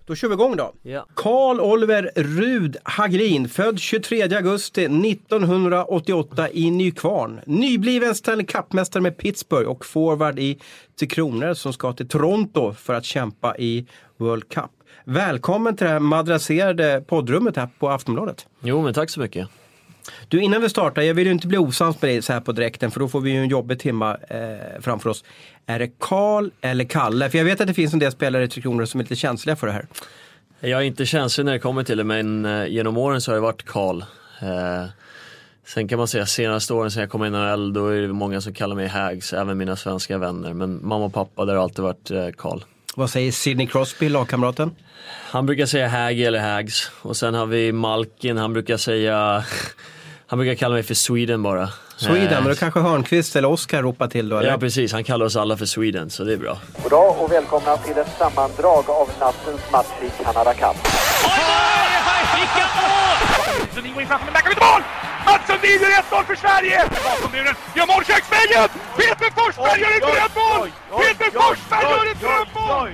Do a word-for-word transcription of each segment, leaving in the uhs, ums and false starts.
Då kör vi igång då. Ja. Carl Oliver Rud Hagelin, född tjugotredje augusti nittonhundraåttioåtta i Nykvarn. Nybliven Stanley Cup-mästare med Pittsburgh och forward i Tre Kronor som ska till Toronto för att kämpa i World Cup. Välkommen till det här madrasserade poddrummet här på Aftonbladet. Jo, men tack så mycket. Du, innan vi startar, jag vill ju inte bli osams med dig så här på direkten, för då får vi ju en jobbig timma eh, framför oss. Är det Carl eller Kalle? För jag vet att det finns en del spelare i Tre Kronor som är lite känsliga för det här. Jag är inte känslig när det kommer till det, men eh, genom åren så har det varit Carl. Eh, sen kan man säga senaste åren sen jag kom in i N H L, då är det många som kallar mig Hags, även mina svenska vänner. Men mamma och pappa, där har alltid varit eh, Carl. Vad säger Sidney Crosby, lagkamraten? Han brukar säga Hag eller Hags. Och sen har vi Malkin, han brukar säga... Han brukar kalla mig för Sweden bara. Sweden, eh. men då kanske Hörnqvist eller Oskar ropar till då, eller? Ja, precis. Han kallar oss alla för Sweden, så det är bra. God dag och välkomna till ett sammandrag av nattens match i Canada Cup. Vilka mål! Så ni går in framför den backar vid mål! Mattsson vinner ett noll för Sverige! Bakom muren, gör mål köksvägen! Peter Forsberg gör ett drömmål! Peter Forsberg gör ett drömmål!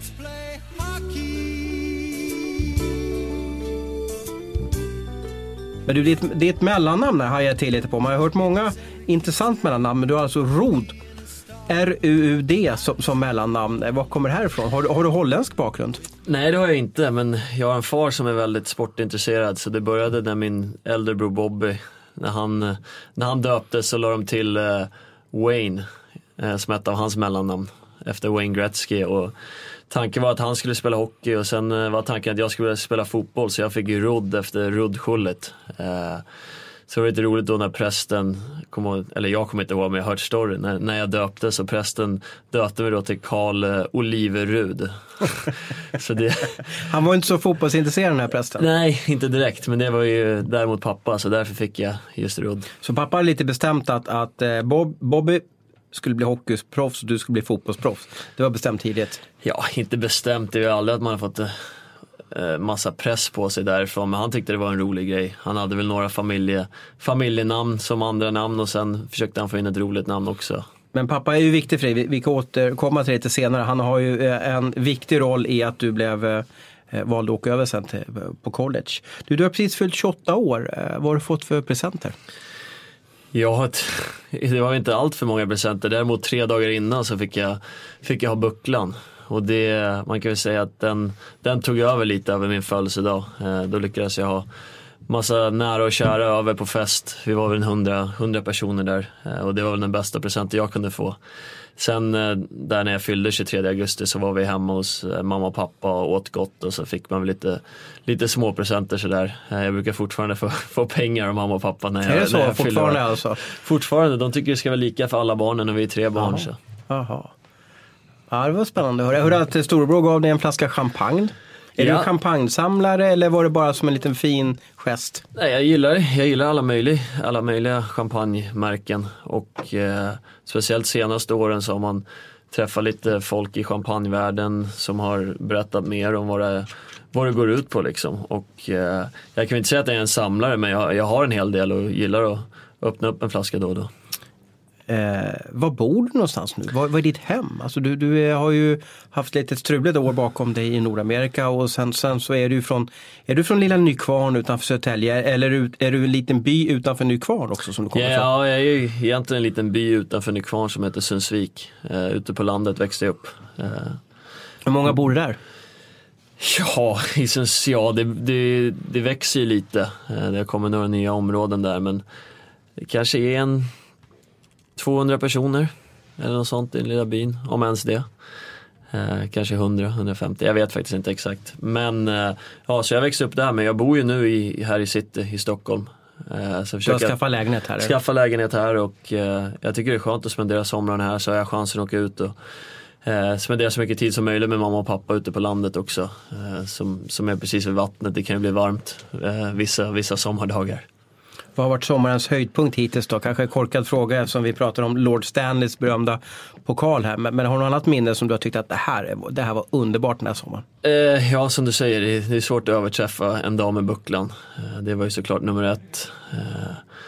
Men du, det är, ett, det är ett mellannamn där, har jag till lite på. Man har hört många intressant mellannamn, men du har alltså Rud, R U U D som, som mellannamn. Var kommer det här ifrån? Har du, har du holländsk bakgrund? Nej, det har jag inte, men jag har en far som är väldigt sportintresserad, så det började när min äldre bror Bobby, när han, när han döptes så la de till uh, Wayne, uh, som ett av hans mellannamn, efter Wayne Gretzky, och tanken var att han skulle spela hockey och sen uh, var tanken att jag skulle spela fotboll, så jag fick ju Rudd efter Rudd-Schullet. Uh, Så det var lite roligt då när prästen, kom ihåg, eller jag kommer inte ihåg, men jag har hört storyn, när, när jag döpte så prästen döpte mig då till Carl eh, Oliver Rud. Så det... Han var inte så fotbollsintresserad den här prästen. Nej, inte direkt, men det var ju däremot pappa, så därför fick jag just Rud. Så pappa har lite bestämt att, att eh, Bob, Bobby skulle bli hockeyproffs och du skulle bli fotbollsproffs. Det var bestämt tidigt. Ja, inte bestämt, det är ju aldrig att man har fått det. Massa press på sig därifrån, men han tyckte det var en rolig grej. Han hade väl några familje, familjenamn som andra namn, och sen försökte han få in ett roligt namn också. Men pappa är ju viktig för dig, vi, vi kan återkomma till det lite senare. Han har ju en viktig roll i att du blev eh, vald att åka över sen till, på college. Du, du har precis fyllt tjugoåtta år, vad har du fått för presenter? Ja, det var inte allt för många presenter. Däremot tre dagar innan så fick jag, fick jag ha bucklan. Och det, man kan väl säga att den, den tog över lite över min födelsedag. Eh, då lyckades jag ha massa nära och kära över på fest. Vi var väl en hundra, hundra personer där. Eh, och det var väl den bästa presenten jag kunde få. Sen eh, där när jag fyllde tjugotredje augusti så var vi hemma hos eh, mamma och pappa och åt gott. Och så fick man väl lite, lite små presenter sådär. Eh, jag brukar fortfarande få, få pengar av mamma och pappa när jag, är det så? När jag fortfarande fyller. Alltså? Fortfarande, de tycker det ska vara lika för alla barnen och vi är tre barn. Jaha. Så. Jaha. Ja, det var spännande. Jag hörde att storebror gav dig en flaska champagne. Är ja. du champagnesamlare eller var det bara som en liten fin gest? Nej, jag gillar, jag gillar alla, möjliga, alla möjliga champagnemärken. Och eh, speciellt senaste åren så har man träffat lite folk i champagnevärlden som har berättat mer om vad det, vad det går ut på liksom. Och eh, jag kan inte säga att jag är en samlare, men jag, jag har en hel del och gillar att öppna upp en flaska då och då. Eh, var bor du någonstans nu? Vad, vad är ditt hem? Alltså du, du är, har ju haft lite struligt år bakom dig i Nordamerika, och sen, sen så är du från är du från lilla Nykvarn utanför Södertälje, eller är du, är du en liten by utanför Nykvarn också som du kommer ja, från? Ja, jag är ju egentligen en liten by utanför Nykvarn som heter Sundsvik. Eh, ute på landet växte jag upp. Eh, Hur många bor där? Ja, i Sunds, ja det, det, det växer ju lite. Eh, det kommer några nya områden där, men det kanske är en tvåhundra personer eller något sånt i den lilla byn, om ens det. Eh, kanske hundra, hundrafemtio, jag vet faktiskt inte exakt. Men eh, ja, så jag växte upp där, men jag bor ju nu i, här i city i Stockholm. Eh, så du har skaffat lägenhet här? Skaffa lägenhet här, och eh, jag tycker det är skönt att spendera sommaren här, så har jag chansen att åka ut och eh, spendera så mycket tid som möjligt med mamma och pappa ute på landet också. Eh, som, som är precis vid vattnet, det kan ju bli varmt eh, vissa, vissa sommardagar. Vad har varit sommarens höjdpunkt hittills då? Kanske en korkad fråga eftersom vi pratar om Lord Stanleys berömda pokal här. Men, men har du något annat minne som du har tyckt att det här, det här var underbart den här sommaren? Eh, ja, som du säger, det är, det är svårt att överträffa en dag med bucklan. Eh, det var ju såklart nummer ett. Eh,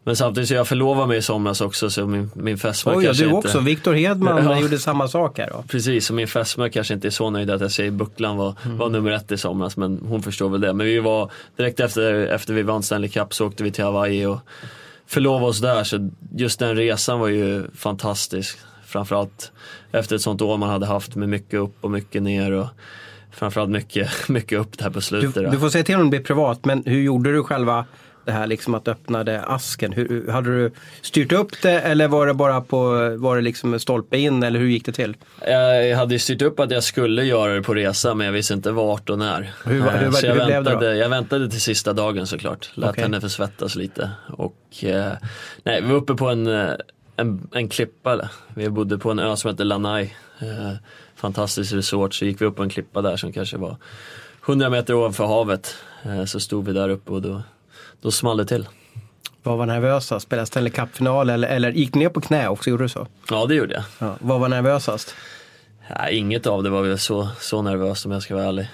Men samtidigt så jag förlovade mig i somras också, så min, min fästmö Oj, kanske du inte... också. Viktor Hedman ja. gjorde samma sak här då. Precis, och min fästmö kanske inte är så nöjd att jag säger bucklan var, mm. var nummer ett i somras, men hon förstår väl det. Men vi var direkt efter, efter vi vann Stanley Cup så åkte vi till Hawaii och förlovade oss där, så just den resan var ju fantastisk. Framförallt efter ett sånt år man hade haft med mycket upp och mycket ner och framförallt mycket, mycket upp där på slutet. Du, du får säga till om det blir privat, men hur gjorde du själva det här liksom att öppnade asken? Hur, hade du styrt upp det eller var det bara på, var det liksom stolpe in eller hur gick det till? Jag hade styrt upp att jag skulle göra det på resa, men jag visste inte vart och när. Hur, hur, så jag, hur blev väntade, det då? jag väntade till sista dagen såklart. Lät okay. henne försvettas lite. Och eh, nej, vi var uppe på en, en, en klippa. Eller? Vi bodde på en ö som heter Lanai. Eh, fantastisk resort, så gick vi upp på en klippa där som kanske var hundra meter ovanför havet. Eh, så stod vi där uppe och då Då small det till. Vad var nervösast? Spelade Stanley Cup-final eller, eller gick ner på knä också? Gjorde du så? Ja, det gjorde jag. Ja. Vad var nervösast? Ja, inget av det var väl så, så nervöst om jag ska vara ärlig.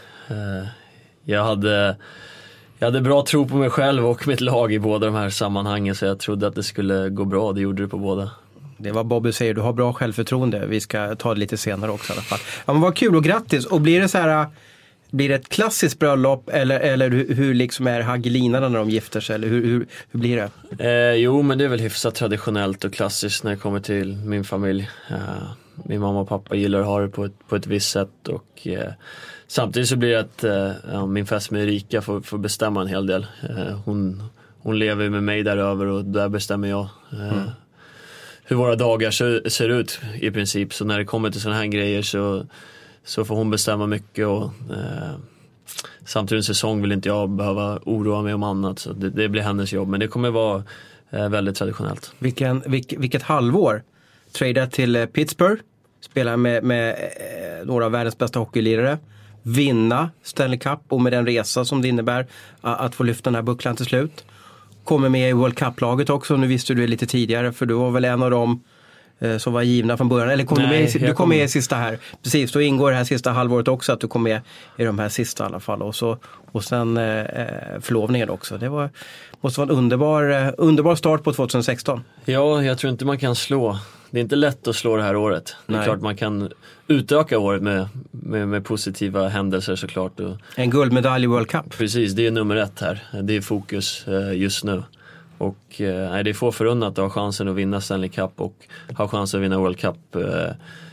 Jag hade, jag hade bra tro på mig själv och mitt lag i båda de här sammanhangen, så jag trodde att det skulle gå bra. Det gjorde det på båda. Det var Bobby säger, du har bra självförtroende. Vi ska ta det lite senare också i alla fall. Ja, men vad kul och grattis. Och blir det så här... Blir det ett klassiskt bröllop eller, eller hur, hur liksom är Hagelinarna när de gifter sig? Eller hur, hur, hur blir det? Eh, jo, men det är väl hyfsat traditionellt och klassiskt när det kommer till min familj. Eh, min mamma och pappa gillar att ha det på ett, på ett visst sätt. Och, eh, samtidigt så blir det att eh, ja, min fästmö Erika får, får bestämma en hel del. Eh, hon, hon lever med mig där över och där bestämmer jag eh, mm. hur våra dagar ser, ser ut i princip. Så när det kommer till sådana här grejer så... Så får hon bestämma mycket och eh, samtidigt en säsong vill inte jag behöva oroa mig om annat. Så det, det blir hennes jobb, men det kommer vara eh, väldigt traditionellt. Vilken, vilk, vilket halvår. Trada till eh, Pittsburgh, spela med, med eh, några av världens bästa hockeylirare. Vinna Stanley Cup och med den resa som det innebär att, att få lyfta den här bucklan till slut. Kommer med i World Cup-laget också, nu visste du det lite tidigare för du var väl en av dem som var givna från början. Eller kom Nej, du med, i, du kom, kom med i sista här. Precis, då ingår det här sista halvåret också att du kom med i de här sista i alla fall. Och, så, och sen eh, förlovningen också. Det var, måste vara en underbar, eh, underbar start på tjugohundrasexton. Ja, jag tror inte man kan slå. Det är inte lätt att slå det här året. Det är Nej. klart man kan utöka året med, med, med positiva händelser såklart. Och, en guldmedalj i World Cup. Precis, det är nummer ett här. Det är fokus eh, just nu. Och eh, det är få förunnat att ha chansen att vinna Stanley Cup och ha chansen att vinna World Cup eh,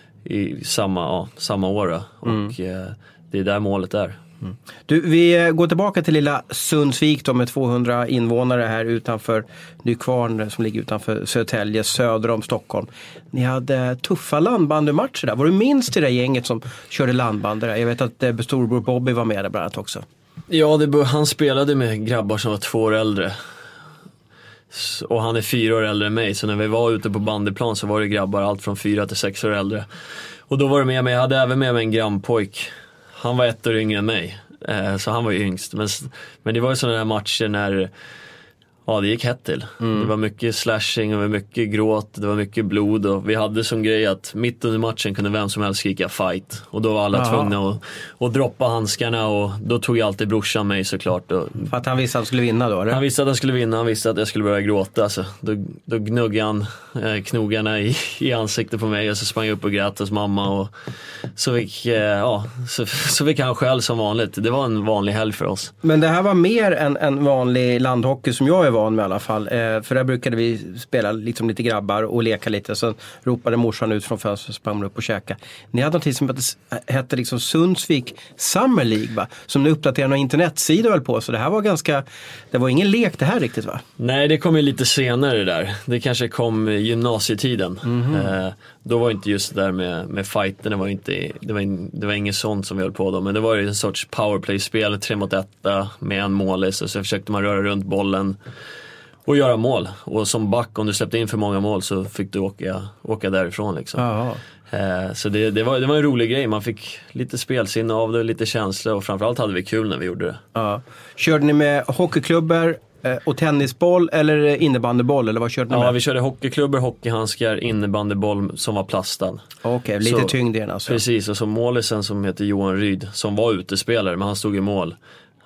i samma, ja, samma år. Mm. Och eh, det är där målet är. Mm. Du, vi går tillbaka till lilla Sundsvik då, med tvåhundra invånare här utanför Nykvarn som ligger utanför Södertälje, söder om Stockholm. Ni hade tuffa landbandymatcher där. Var du minst till det gänget som körde landbandy där? Jag vet att eh, storbror Bobby var med där bland annat också. Ja, det, han spelade med grabbar som var två år äldre. Och han är fyra år äldre än mig, så när vi var ute på bandyplan så var det grabbar allt från fyra till sex år äldre. Och då var det med mig, jag hade även med mig en grannpojk. Han var ett år yngre än mig, eh, så han var ju yngst. Men, men det var ju sådana där matcher när ja, det gick hett till. Mm. Det var mycket slashing, och det var mycket gråt, det var mycket blod. Och vi hade som grej att mitt under matchen kunde vem som helst skrika fight. Och då var alla Aha. tvungna att, att droppa handskarna, och då tog jag alltid brorsan mig såklart. Och, för att han visste att han skulle vinna då? Eller? Han visste att han skulle vinna, han visste att jag skulle börja gråta. Alltså. Då, då gnuggade han eh, knogarna i, i ansiktet på mig, och så sprang jag upp och grät hos mamma. Och så fick, eh, ja, så, så fick han själv som vanligt. Det var en vanlig helg för oss. Men det här var mer än en vanlig landhockey som jag är van med i alla fall. Eh, för där brukade vi spela liksom lite grabbar och leka lite. Sen ropade morsan ut från fönstret och sprang upp och käka. Ni hade något som hette, hette liksom Sundsvik Summer League, va? Som ni uppdaterade någon internetsida väl på. Så det här var ganska, det var ingen lek det här riktigt, va? Nej, det kom ju lite senare där. Det kanske kom gymnasietiden. Mm-hmm. Eh, då var inte just det där med, med fighten, det var inte, det var, det var inget sånt som vi höll på då. Men det var ju en sorts powerplay-spel, tre mot etta med en målis, och så försökte man röra runt bollen och göra mål. Och som back, om du släppte in för många mål så fick du åka, åka därifrån liksom. Eh, så det, det, var, det var en rolig grej. Man fick lite spelsinne av det, lite känsla, och framförallt hade vi kul när vi gjorde det. Ja. Körde ni med hockeyklubbar och tennisboll eller innebandyboll, eller vad körde ni med? Ja, vi körde hockeyklubbor, hockeyhandskar, innebandyboll som var plastad. Okej, okay, lite så, tyngd igen alltså. Precis, och så målisen som heter Johan Ryd, som var utespelare, men han stod i mål.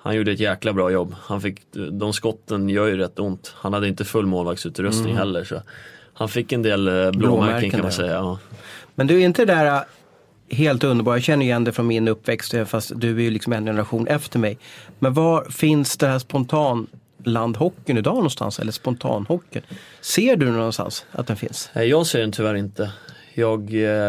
han gjorde ett jäkla bra jobb. Han fick, de skotten gör ju rätt ont. Han hade inte full målvaktsutrustning mm. heller. Så han fick en del blåmärken, blåmärken kan man säga. Ja. Men du är inte där helt underbar. Jag känner igen det från min uppväxt, fast du är ju liksom en generation efter mig. Men var finns det här spontanlandhockeyn idag någonstans? Eller spontanhockeyn? Ser du någonstans att den finns? Jag ser den tyvärr inte. Jag,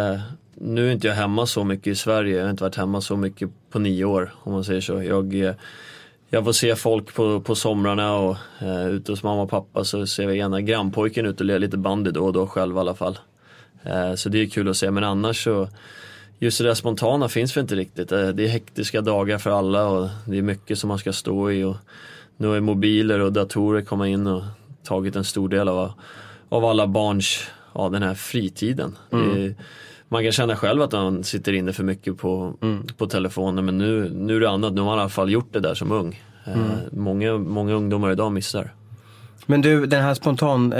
nu är inte jag hemma så mycket i Sverige. Jag har inte varit hemma så mycket på nio år, om man säger så. Jag, jag får se folk på, på somrarna och eh, ute hos mamma och pappa, så ser vi ena grannpojken ut och ler lite bandy då och då själv i alla fall. Eh, så det är kul att se, men annars så just det där spontana finns för inte riktigt. Det är hektiska dagar för alla och det är mycket som man ska stå i, och nu är mobiler och datorer komma in och tagit en stor del av, av alla barns, ja, den här fritiden. Mm. Det är, man kan känna själv att man sitter inne för mycket på, mm. på telefonen, men nu, nu är det annat. Nu har man i alla fall gjort det där som ung. Mm. Eh, många, många ungdomar idag missar. Men du, den här spontan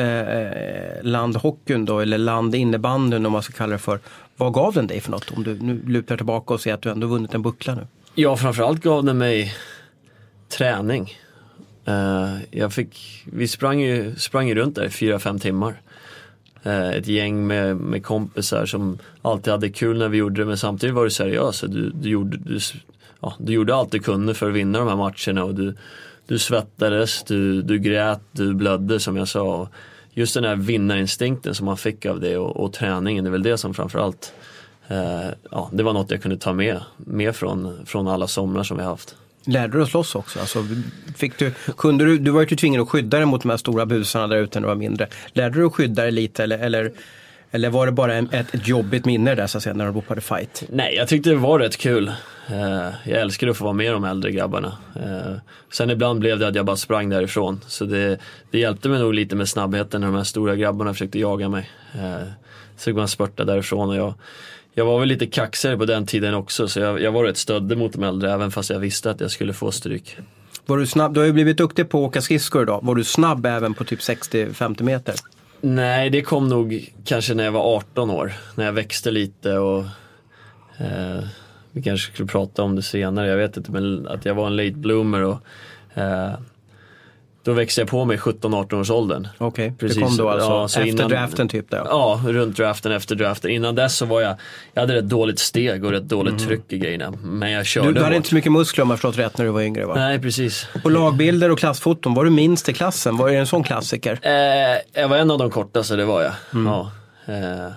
eh, landhockeyn då, eller landinnebandy om man ska kalla det för, vad gav den dig för något? Om du nu lutar tillbaka och ser att du ändå vunnit en buckla nu. Ja, framförallt gav den mig träning. Uh, jag fick, vi sprang ju, sprang ju runt där i fyra, fem timmar. Uh, ett gäng med, med kompisar som alltid hade kul när vi gjorde det, men samtidigt var du seriös. Du, du, gjorde, du, ja, du gjorde allt du kunde för att vinna de här matcherna, och du, du svettades, du, du grät, du blödde som jag sa. Just den här vinnarinstinkten som man fick av det, och, och träningen, det är väl det som framförallt uh, ja, det var något jag kunde ta med, med från, från alla somrar som vi haft. Lärde du att slåss också? Alltså, fick du, kunde du, du var ju tvingad att skydda dig mot de här stora busarna där ute när du var mindre. Lärde du att skydda dig lite, eller, eller, eller var det bara en, ett, ett jobbigt minne där så att säga, när du ropade fight? Nej, jag tyckte det var rätt kul. Uh, jag älskade att få vara med de äldre grabbarna. Uh, sen ibland blev det att jag bara sprang därifrån. Så det, det hjälpte mig nog lite med snabbheten när de här stora grabbarna försökte jaga mig. Uh, så man spurta därifrån, och jag... Jag var väl lite kaxigare på den tiden också, så jag, jag var rätt stöddig mot de äldre, även fast jag visste att jag skulle få stryk. Var du snabb? Du har ju blivit duktig på att åka skridskor idag. Var du snabb även på typ sextio till femtio meter? Nej, det kom nog kanske när jag var arton år, när jag växte lite, och eh, vi kanske skulle prata om det senare, jag vet inte, men att jag var en late bloomer, och eh, då växte jag på mig sjutton arton års åldern. Okej, okay. Det kom då alltså ja, efter innan, draften typ där. Ja, runt draften, efter draften. Innan dess så var jag, jag hade rätt dåligt steg och rätt dåligt mm. tryck i grejerna. Men jag körde Du, du hade hårt. inte så mycket muskler om jag förstått rätt när du var yngre, va? Nej, precis. På lagbilder och klassfoton, var du minst i klassen? Var det en sån klassiker? Eh, jag var en av de kortaste, det var jag. Mm. Ja. Eh,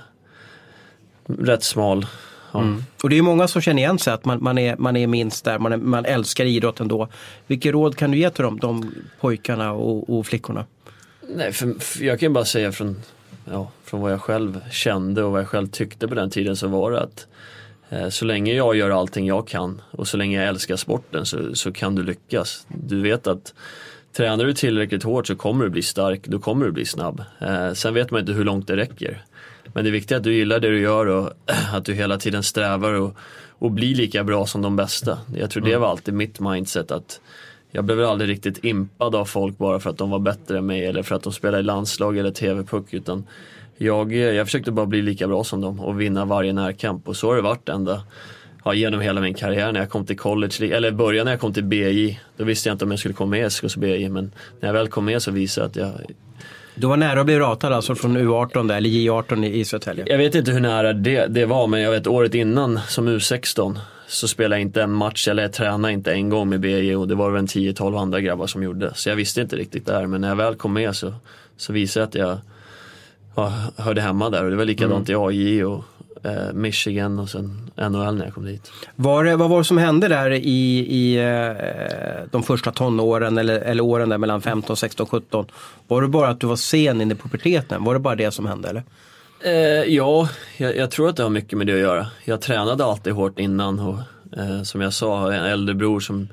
rätt smal. Ja. Mm. Och det är många som känner igen sig att man, man, är, man är minst där, man, är, man älskar idrotten då. Vilket råd kan du ge till dem, de pojkarna och, och flickorna? Nej, för, för jag kan bara säga från, ja, från vad jag själv kände och vad jag själv tyckte på den tiden, så var det att eh, så länge jag gör allting jag kan och så länge jag älskar sporten, så, så kan du lyckas. Du vet att tränar du tillräckligt hårt så kommer du bli stark, då kommer du bli snabb. Eh, sen vet man inte hur långt det räcker. Men det är viktigt att du gillar det du gör, och att du hela tiden strävar och, och blir lika bra som de bästa. Jag tror det var alltid mitt mindset, att jag blev aldrig riktigt impad av folk bara för att de var bättre än mig, eller för att de spelade i landslag eller tv-puck, utan jag, jag försökte bara bli lika bra som dem och vinna varje närkamp, och så har det varit ända ja, genom hela min karriär. När jag kom till college, eller början när jag kom till B J, då visste jag inte om jag skulle komma med i S K:s B J, men när jag väl kom med så visade jag att jag... Du var nära att bli ratad alltså från U arton där, eller J arton i Södertälje? Jag vet inte hur nära det, det var, men jag vet året innan som U sexton så spelade jag inte en match, eller jag tränade inte en gång med B J, och det var väl en tio tolv andra grabbar som gjorde. Så jag visste inte riktigt där, men när jag väl kom med så, så visade jag att jag ja, hörde hemma där, och det var likadant mm. i A J och eh, Michigan och sen N H L när jag kom dit. Var det, vad var det som hände där i, i eh, de första tonåren eller, eller åren där mellan femton, sexton, sjutton? Var det bara att du var sen in i puberteten? Var det bara det som hände, eller? Eh, ja, jag, jag tror att det har mycket med det att göra. Jag tränade alltid hårt innan, och eh, som jag sa, en äldre bror som,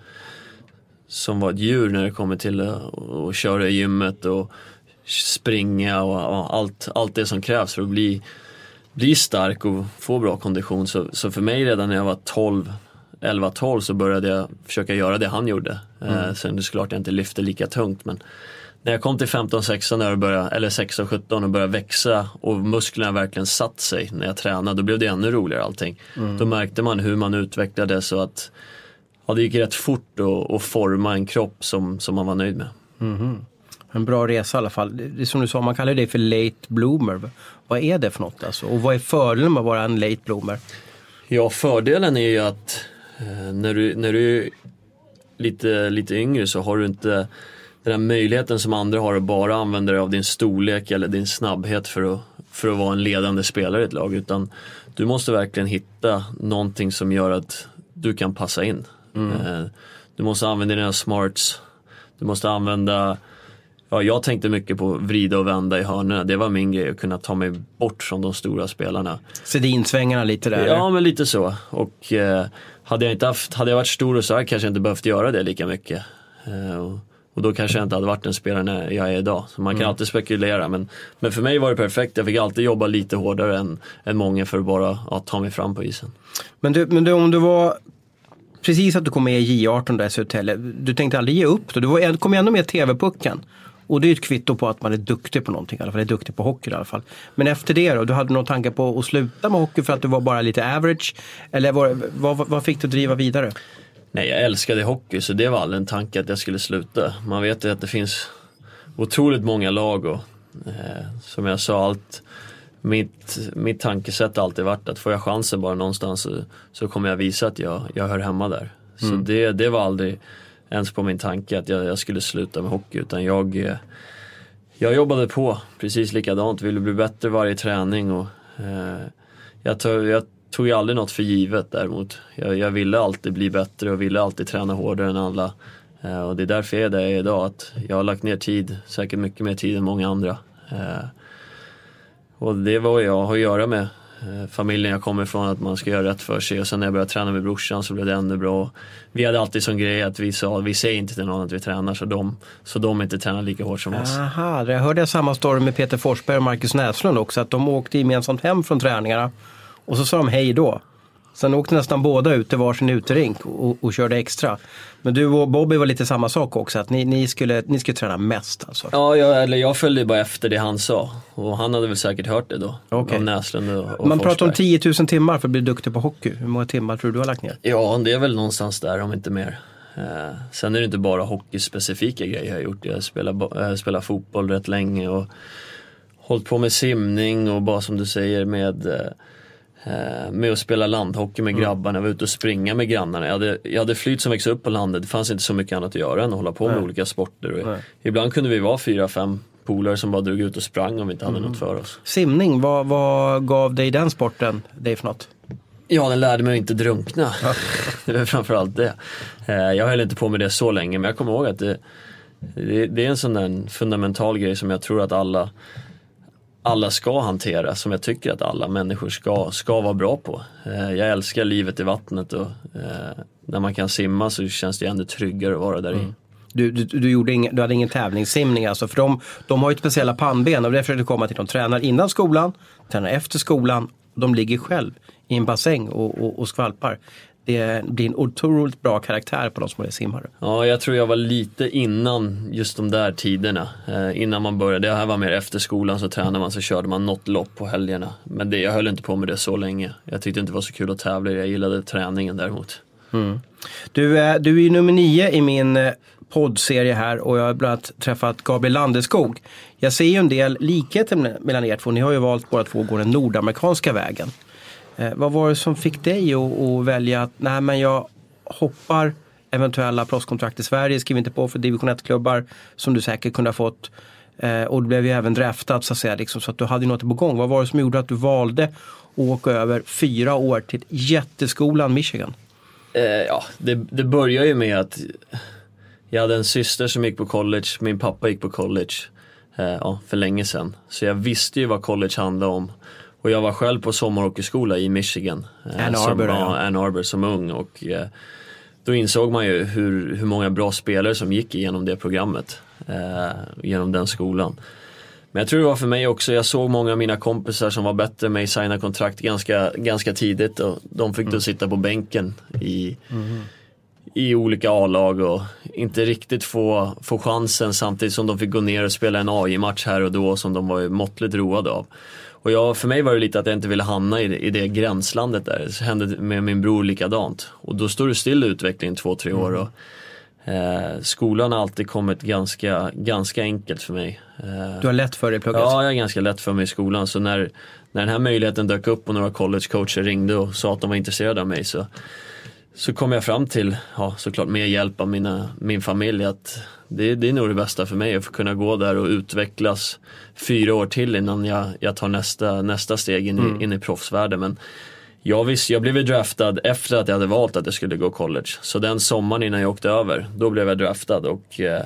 som var ett djur när det kommer till att, att köra i gymmet och springa och, och allt, allt det som krävs för att bli, bli stark och få bra kondition. Så, så för mig redan när jag var tolv, elva tolv så började jag försöka göra det han gjorde. Mm. Eh, sen det är klart jag inte lyfte lika tungt, men när jag kom till femton sexton när jag började, eller sexton sjutton och började växa och musklerna verkligen satt sig när jag tränade, då blev det ännu roligare allting. Mm. Då märkte man hur man utvecklades, och att ja, det gick rätt fort att, att forma en kropp som, som man var nöjd med. Mm-hmm. En bra resa i alla fall. Det är som du sa, man kallar det för late bloomer. Vad är det för något alltså? Och vad är fördelen med att vara en late bloomer? Ja, fördelen är ju att eh, när, du, när du är lite, lite yngre så har du inte den här möjligheten som andra har att bara använda dig av din storlek eller din snabbhet för att, för att vara en ledande spelare i ett lag. Utan du måste verkligen hitta någonting som gör att du kan passa in. Mm. Eh, du måste använda dina smarts. Du måste använda... Ja, jag tänkte mycket på vrida och vända i hörnorna. Det var min grej, att kunna ta mig bort från de stora spelarna. Sedinsvängarna lite där? Ja, men lite så. Och eh, hade jag inte haft, hade jag varit stor och så hade jag kanske inte behövt göra det lika mycket. Eh, och, och då kanske jag inte hade varit den spelaren jag är idag. Så man kan mm. alltid spekulera. Men, men för mig var det perfekt. Jag fick alltid jobba lite hårdare än, än många för att bara ja, ta mig fram på isen. Men du, men du, om du var... Precis att du kom med i J arton där i Södertälje. Du tänkte aldrig ge upp då? Du var, kom ändå med i T V-pucken. Och det är ett kvitto på att man är duktig på någonting. I alla fall är duktig på hockey i alla fall. Men efter det då, du hade någon tanke på att sluta med hockey för att du var bara lite average? Eller var, vad, vad fick du driva vidare? Nej, jag älskade hockey så det var aldrig en tanke att jag skulle sluta. Man vet ju att det finns otroligt många lag och eh, som jag sa, allt mitt, mitt tankesätt har alltid varit att får jag chansen bara någonstans så, så kommer jag visa att jag, jag hör hemma där. Så mm. det, det var aldrig ens på min tanke att jag, jag skulle sluta med hockey, utan jag, jag jobbade på precis likadant, ville bli bättre varje träning och eh, jag, tog, jag tog ju aldrig något för givet däremot. Jag, jag ville alltid bli bättre och ville alltid träna hårdare än alla eh, och det är därför jag är där jag är idag, att jag har lagt ner tid, säkert mycket mer tid än många andra eh, och det var jag har att göra med familjen jag kommer ifrån, att man ska göra rätt för sig. Och sen när jag började träna med brorsan så blev det ännu bra. Vi hade alltid som grej att vi sa, vi säger inte till någon att vi tränar så de, så de inte tränar lika hårt som oss. Aha, jag hörde samma story med Peter Forsberg och Marcus Näslund också, att de åkte gemensamt hem från träningarna och så sa de hej då. Sen åkte nästan båda ut till varsin uterink och, och körde extra. Men du och Bobby var lite samma sak också, att ni, ni, skulle, ni skulle träna mest alltså. Ja, jag, eller jag följde bara efter det han sa. Och han hade väl säkert hört det då. Okay. Om Näslund och, och Man Forsberg. pratar om tio tusen timmar för att bli duktig på hockey. Hur många timmar tror du du har lagt ner? Ja, det är väl någonstans där, om inte mer. Eh, sen är det inte bara hockeyspecifika grejer jag har gjort. Jag spelar, äh, spelar fotboll rätt länge och hållit på med simning och bara som du säger med... Eh, med att spela landhockey med grabbarna, jag var ute och springa med grannarna. Jag hade, jag hade flyt som växte upp på landet. Det fanns inte så mycket annat att göra än att hålla på med Nej. olika sporter. Och ibland kunde vi vara fyra, fem polare som bara drog ut och sprang om vi inte hade mm. något för oss. Simning, vad, vad gav dig den sporten dig för något? Ja, den lärde mig att inte drunkna. Det var framförallt det. Jag höll inte på med det så länge, men jag kommer ihåg att det, det, det är en sån där fundamental grej som jag tror att alla alla ska hantera, som jag tycker att alla människor ska, ska vara bra på. Eh, jag älskar livet i vattnet och eh, när man kan simma så känns det ändå tryggare att vara där i. Mm. Du, du, du, gjorde ing, du hade ingen tävlingssimning alltså, för de, de har ju ett speciella pannben och det försöker komma till. De tränar innan skolan, tränar efter skolan, de ligger själv i en bassäng och, och, och skvalpar. Det blir en otroligt bra karaktär på de som är simmare. Ja, jag tror jag var lite innan just de där tiderna. Eh, innan man började, det här var mer efter skolan, så tränade man, så körde man något lopp på helgerna. Men det, jag höll inte på med det så länge. Jag tyckte inte det var så kul att tävla, jag gillade träningen däremot. Mm. Du, du är ju nummer nio i min poddserie här och jag har bland annat träffat Gabriel Landeskog. Jag ser ju en del likheter mellan er två. Ni har ju valt båda två att gå den nordamerikanska vägen. Eh, vad var det som fick dig att, att välja att nej, men jag hoppar eventuella proffskontrakt i Sverige, skriver inte på för division ett-klubbar som du säkert kunde ha fått, eh, och du blev ju även draftad så att säga, liksom, så att du hade något på gång. Vad var det som gjorde att du valde att åka över fyra år till jätteskolan Michigan? Eh, ja, det, det började ju med att jag hade en syster som gick på college, min pappa gick på college eh, ja, för länge sedan. Så jag visste ju vad college handlade om. Och jag var själv på sommarhockeyskola i Michigan. Eh, Ann som, Arbor, ja, Ann Arbor som ung. Och eh, då insåg man ju hur, hur många bra spelare som gick igenom det programmet. Eh, genom den skolan. Men jag tror det var för mig också, jag såg många av mina kompisar som var bättre med att signa kontrakt ganska, ganska tidigt. Och de fick mm. då sitta på bänken i, mm. i olika A-lag och inte riktigt få, få chansen, samtidigt som de fick gå ner och spela en A I-match här och då som de var måttligt roade av. Och jag, för mig var det lite att jag inte ville hamna i det, i det gränslandet där. Det hände med min bror likadant. Och då står du still i utvecklingen två, tre år. Och, eh, skolan har alltid kommit ganska, ganska enkelt för mig. Eh, du har lätt för dig plugget? Ja, jag är ganska lätt för mig i skolan. Så när, när den här möjligheten dök upp och några collegecoacher ringde och sa att de var intresserade av mig, så, så kom jag fram till, ja, såklart med hjälp av mina, min familj, att det, det är nog det bästa för mig att få kunna gå där och utvecklas fyra år till innan jag, jag tar nästa, nästa steg in i, mm. in i proffsvärlden. Men jag, visste, jag blev draftad efter att jag hade valt att jag skulle gå college. Så den sommaren innan jag åkte över, då blev jag draftad. Och eh,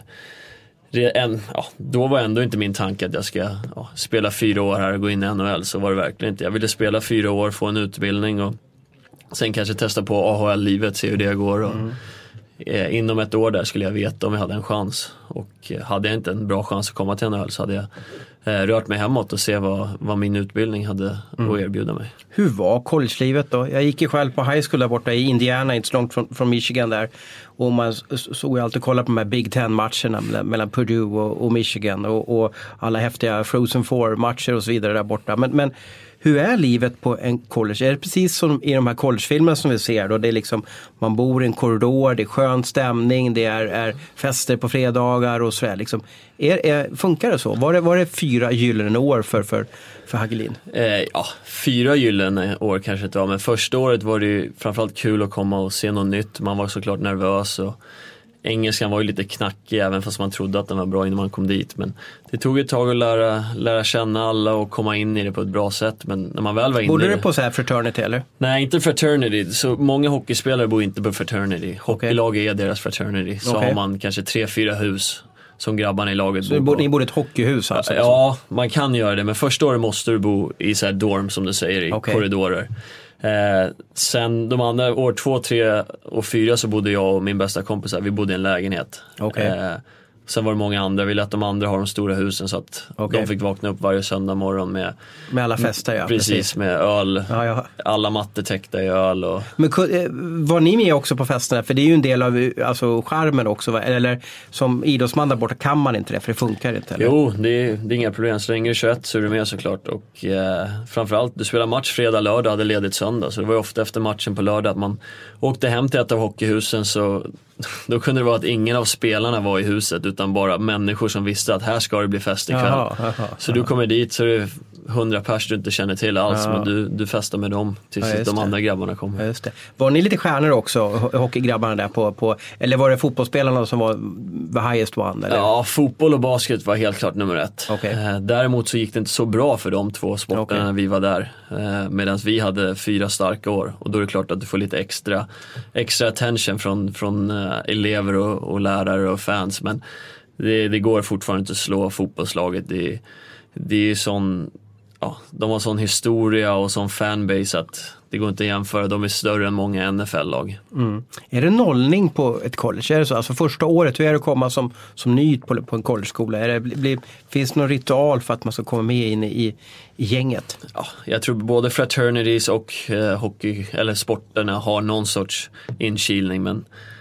en, ja, då var ändå inte min tanke att jag ska ja, spela fyra år här och gå in i N H L. Så var det verkligen inte. Jag ville spela fyra år, få en utbildning och sen kanske testa på A H L-livet, se hur det går. Och, mm. eh, inom ett år där skulle jag veta om jag hade en chans. Och eh, hade jag inte en bra chans att komma till N H L, så hade jag eh, rört mig hemåt och se vad, vad min utbildning hade mm. att erbjuda mig. Hur var college-livet då? Jag gick ju själv på high school där borta i Indiana, inte så långt från, från Michigan där. Och man såg ju alltid kolla på de här Big Ten-matcherna mellan, mellan Purdue och, och Michigan. Och, och alla häftiga Frozen Four-matcher och så vidare där borta. Men, men hur är livet på en college? Är det precis som i de här collegefilmerna som vi ser då? Det är liksom, man bor i en korridor, det är skön stämning, det är, är fester på fredagar och sådär. Liksom. Är, är, funkar det så? Var det, var det fyra gyllene år för, för, för Hagelin? Eh, ja, fyra gyllene år kanske inte var, men första året var det ju framförallt kul att komma och se något nytt. Man var såklart nervös och engelskan var ju lite knackig även fast man trodde att den var bra innan man kom dit. Men det tog ett tag att lära, lära känna alla och komma in i det på ett bra sätt. Men när man väl var inne Borde i det... du på så här fraternity eller? Nej, inte fraternity. Så många hockeyspelare bor inte på fraternity. Hockeylag är deras fraternity. Så okay. har man kanske tre, fyra hus som grabbarna i laget så bor på. Ni bor i ett hockeyhus alltså? Ja, man kan göra det. Men första året måste du bo i så här dorm som du säger, i okay. korridorer. Eh, sen de andra år två, tre och fyra så bodde jag och min bästa kompis här, vi bodde i en lägenhet. Okay. Eh, sen var det många andra, vi lät de andra ha de stora husen så att okay. de fick vakna upp varje söndag morgon med med alla fester, ja. Precis, precis. Med öl, ja, ja. Alla mattor täckta i öl och... Men var ni med också på festerna? För det är ju en del av alltså, charmen också, eller som idrottsman där borta kan man inte det, för det funkar inte, eller? Jo, det är, det är inga problem, så länge det är tjugoett så är du med såklart. Och eh, framförallt, du spelar match fredag, lördag, hade ledigt söndag, så det var ju ofta efter matchen på lördag att man åkte hem till ett av hockeyhusen, så då kunde det vara att ingen av spelarna var i huset utan bara människor som visste att här ska det bli fest ikväll. Jaha, jaha, så jaha. Du kommer dit så är det hundra pers du inte känner till alls, ja. Men du, du festar med dem tills ja, de andra grabbarna kommer. Ja, just det. Var ni lite stjärnor också, hockeygrabbarna där på, på, eller var det fotbollsspelarna som var the highest one? Eller? Ja, fotboll och basket var helt klart nummer ett. Okay. Eh, däremot så gick det inte så bra för de två sporterna okay. när vi var där. Eh, medan vi hade fyra starka år, och då är det klart att du får lite extra, extra attention från, från eh, elever och, och lärare och fans. Men det, det går fortfarande inte att slå fotbollslaget. Det, det är sån... Ja, de har sån historia och sån fanbase att det går inte att jämföra. De är större än många N F L-lag. Mm. Är det nollning på ett college? Är det så? Alltså första året, hur är det att komma som, som ny på, på en collegeskola? Är det, blir, finns det någon ritual för att man ska komma med in i, i gänget? Ja, jag tror både fraternities och eh, hockey eller sporterna har någon sorts inkilning, men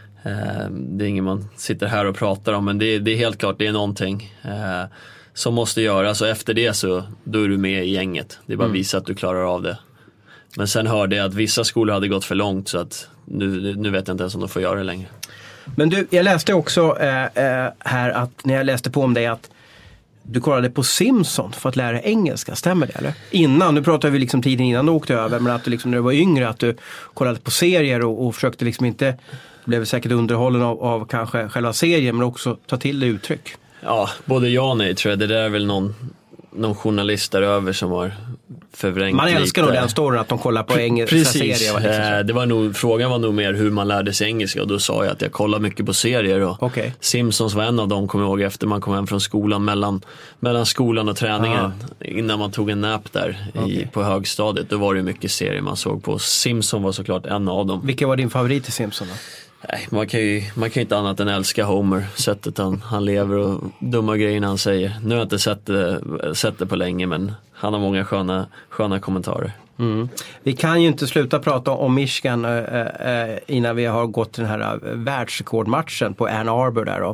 eh, det är inget man sitter här och pratar om. Men det, det är helt klart, det är någonting eh, som måste göras, och efter det så då är du med i gänget. Det är bara att mm. visa att du klarar av det. Men sen hörde jag att vissa skolor hade gått för långt, så att nu, nu vet jag inte ens om de får göra det längre. Men du, jag läste också äh, äh, här att när jag läste på om dig att du kollade på Simpson för att lära engelska, stämmer det eller? Innan, nu pratar vi liksom tiden innan du åkte över, men att du liksom när du var yngre att du kollade på serier och, och försökte liksom inte, blev säkert underhållen av, av kanske själva serien, men också ta till det uttryck. Ja, både ja och nej tror jag. Det där är väl någon, någon journalist där över som har förvrängt. Man älskar nog den storyn att de kollar på engelska Precis. serier. Liksom. Det var nog, frågan var nog mer hur man lärde sig engelska, och då sa jag att jag kollar mycket på serier. Och okay. Simpsons var en av dem, kommer jag ihåg, efter man kom hem från skolan, mellan, mellan skolan och träningen. Ah. Innan man tog en nap där okay. i, på högstadiet. Då var det mycket serier man såg på. Simpson var såklart en av dem. Vilka var din favorit i Simpson då? Nej, man kan ju man kan ju inte annat än älska Homer, sättet han, han lever och dumma grejerna han säger. Nu har jag inte sett det, sett det på länge, men han har många sköna, sköna kommentarer. Mm. Vi kan ju inte sluta prata om Michigan äh, äh, innan vi har gått den här världsrekordmatchen på Ann Arbor där då.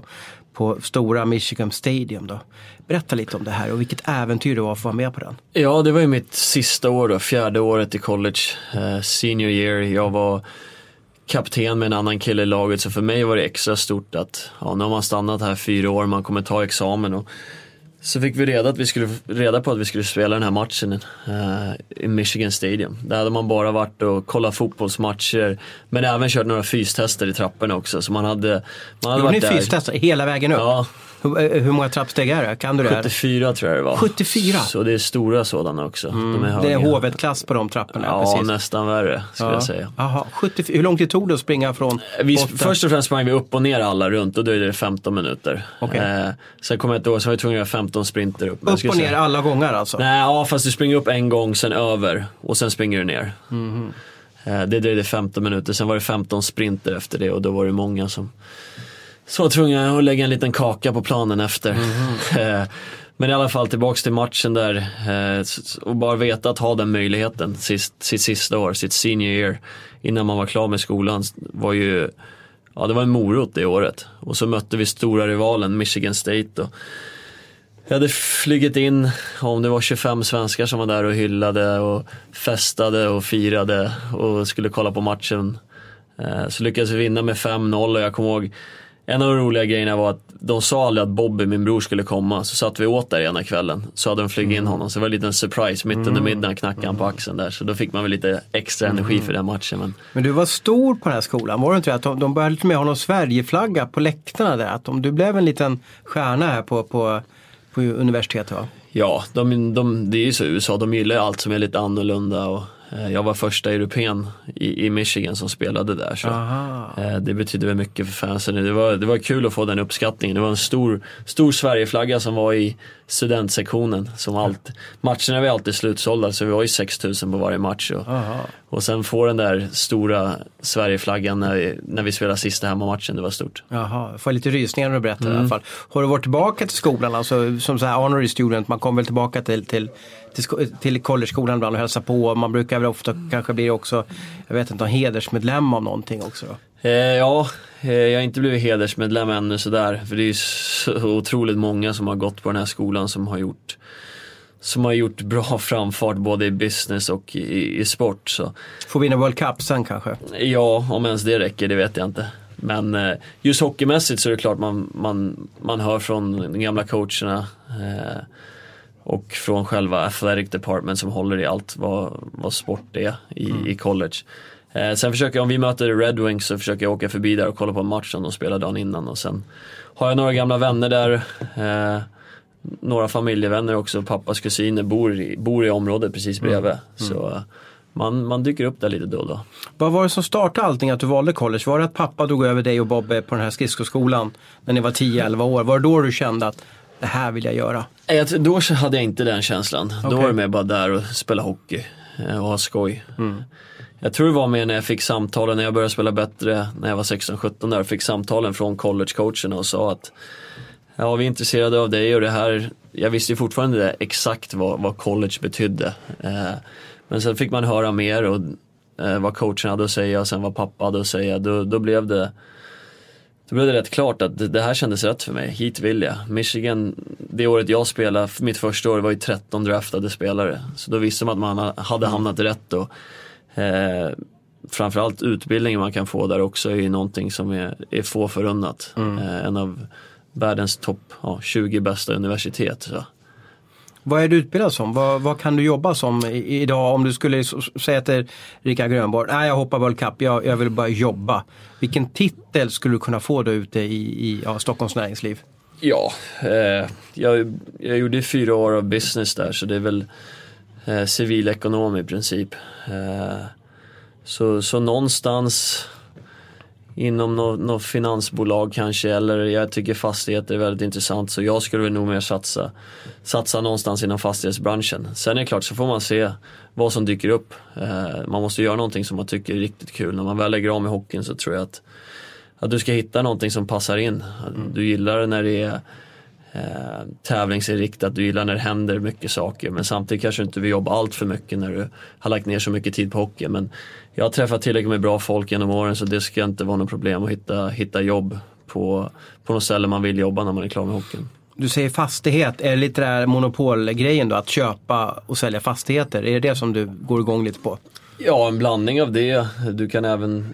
på stora Michigan Stadium då. Berätta lite om det här och vilket äventyr det var att få vara med på den. Ja, det var ju mitt sista år då, fjärde året i college, uh, senior year. Jag var kapten med en annan kille i laget, så för mig var det extra stort att ja, nu har man stannat här fyra år, man kommer ta examen, och så fick vi reda, att vi skulle, reda på att vi skulle spela den här matchen uh, i Michigan Stadium. Där hade man bara varit och kollat fotbollsmatcher, men även kört några fystester i trapporna också. Så man hade, man hade varit där. Fystester hela vägen upp? Ja. Hur, hur många trappsteg är det? Kan du det? sjuttiofyra tror jag det var. sjuttiofyra? Så det är stora sådana också. Mm, De är det är H V ett-klass på de trapporna. Ja, precis. nästan värre skulle ja. jag säga. Aha, sjuttiofyra. Hur lång tid tog det att springa från vi, Först och främst sprang vi upp och ner alla runt, och då är det femton minuter. Okay. Eh, sen kom jag ett år, så var jag tvungen att göra femton sprinter upp. Upp och ner säga. Alla gånger alltså? Nej, ja, fast du springer upp en gång, sen över, och sen springer du ner. Mm. Eh, det dröjde femton minuter, sen var det femton sprinter efter det, och då var det många som så var tvungna att lägga en liten kaka på planen efter. Mm. Men i alla fall tillbaks till matchen där, och bara veta att ha den möjligheten sitt, sitt sista år, sitt senior year, innan man var klar med skolan, var ju, ja, det var en morot det året. Och så mötte vi stora rivalen Michigan State, och jag hade flygit in, om det var tjugofem svenskar som var där och hyllade och festade och firade och skulle kolla på matchen. Så lyckades vi vinna med fem noll, och jag kommer ihåg, en av de roliga grejerna var att de sa aldrig att Bobby, min bror, skulle komma. Så satt vi åt där ena kvällen, så hade de flugit in honom. Så det var en liten surprise, mitt under middagen knackade han på axeln där. Så då fick man väl lite extra energi för den matchen. Men, men du var stor på den här skolan, var det inte det? Att de, de började lite med honom Sverigeflagga på läktarna där. Att de, du blev en liten stjärna här på, på, på universitetet, va? Ja, de, de, det är ju så i U S A, de gillar allt som är lite annorlunda, och jag var första europeen i, i Michigan som spelade där, så eh, det betyder väl mycket för fansen. Det var, det var kul att få den uppskattningen. Det var en stor, stor Sverigeflagga som var i studentsektionen, som allt, matcherna var alltid slutsålda, så vi var ju sex tusen på varje match, och, och sen få den där stora Sverigeflaggan när vi, när vi spelade sista hemmamatchen, det var stort. Jaha, jag får lite rysningar när du berättar mm. i alla fall. Har du varit tillbaka till skolan, alltså som så här honorary student, man kommer väl tillbaka till, till till, till collegeskolan ibland och hälsa på. Man brukar väl ofta kanske bli också, jag vet inte, en hedersmedlem av någonting också då. Eh, ja, eh, jag har inte blivit hedersmedlem ännu sådär, för det är så otroligt många som har gått på den här skolan som har gjort som har gjort bra framfart både i business och i, i sport. Så. Får vinna World Cup sen kanske? Ja, om ens det räcker, det vet jag inte. Men eh, just hockeymässigt så är det klart man, man, man hör från de gamla coacherna eh, och från själva athletic department som håller i allt vad, vad sport är i, mm. i college. Eh, sen försöker jag, om vi möter Red Wings, så försöker jag åka förbi där och kolla på en match som de spelar dagen innan. Och sen har jag några gamla vänner där, eh, några familjevänner också. Pappas kusiner bor i, bor i området precis bredvid. Mm. Mm. Så eh, man, man dyker upp där lite då och då. Vad var det som startade allting att du valde college? Var det att pappa drog över dig och Bobbe på den här skridskoskolan när ni var tio elva år? Var det då du kände att det här vill jag göra? Jag, då hade jag inte den känslan. Okay. Då var jag med bara där och spela hockey och ha skoj. Mm. Jag tror det var med när jag fick samtalen, när jag började spela bättre när jag var sexton sjutton där, fick samtalen från collegecoacherna och sa att ja, vi är intresserade av dig och det här. Jag visste ju fortfarande det, exakt vad, vad college betydde. Eh, men sen fick man höra mer och eh, vad coachen hade att säga och sen vad pappa hade att säga. Då, då blev det Då blev det rätt klart att det, det här kändes rätt för mig. Hit vill jag. Michigan, det året jag spelade, mitt första år var ju tretton draftade spelare. Så då visste man att man hade hamnat rätt. Och, eh, framförallt utbildningen man kan få där också är ju någonting som är, är få förunnat. Mm. Eh, en av världens topp ja, tjugo bästa universitet. Så. Vad är du utbildad som? Vad, vad kan du jobba som i, idag om du skulle säga till Rickard Grönborg, nej jag hoppar World Cup, jag, jag vill bara jobba. Vilken titel skulle du kunna få då ute i, i ja, Stockholms näringsliv? Ja, eh, jag, jag gjorde fyra år av business där, så det är väl eh, civilekonom i princip. Eh, så, så någonstans inom något no finansbolag kanske, eller jag tycker fastigheter är väldigt intressant, så jag skulle väl nog mer satsa satsa någonstans inom fastighetsbranschen. Sen är det klart så får man se vad som dyker upp. Eh, man måste göra någonting som man tycker är riktigt kul. När man väl lägger av med hockeyn så tror jag att, att du ska hitta någonting som passar in. Mm. Du gillar det när det är eh, tävlingsinriktat, du gillar när det händer mycket saker, men samtidigt kanske inte vill jobba allt för mycket när du har lagt ner så mycket tid på hockey. Men jag har träffat tillräckligt med bra folk genom åren, så det ska inte vara något problem att hitta, hitta jobb på, på något ställe man vill jobba när man är klar med hockeyn. Du säger fastighet, är det lite där monopolgrejen då, att köpa och sälja fastigheter? Är det det som du går igång lite på? Ja, en blandning av det. Du kan även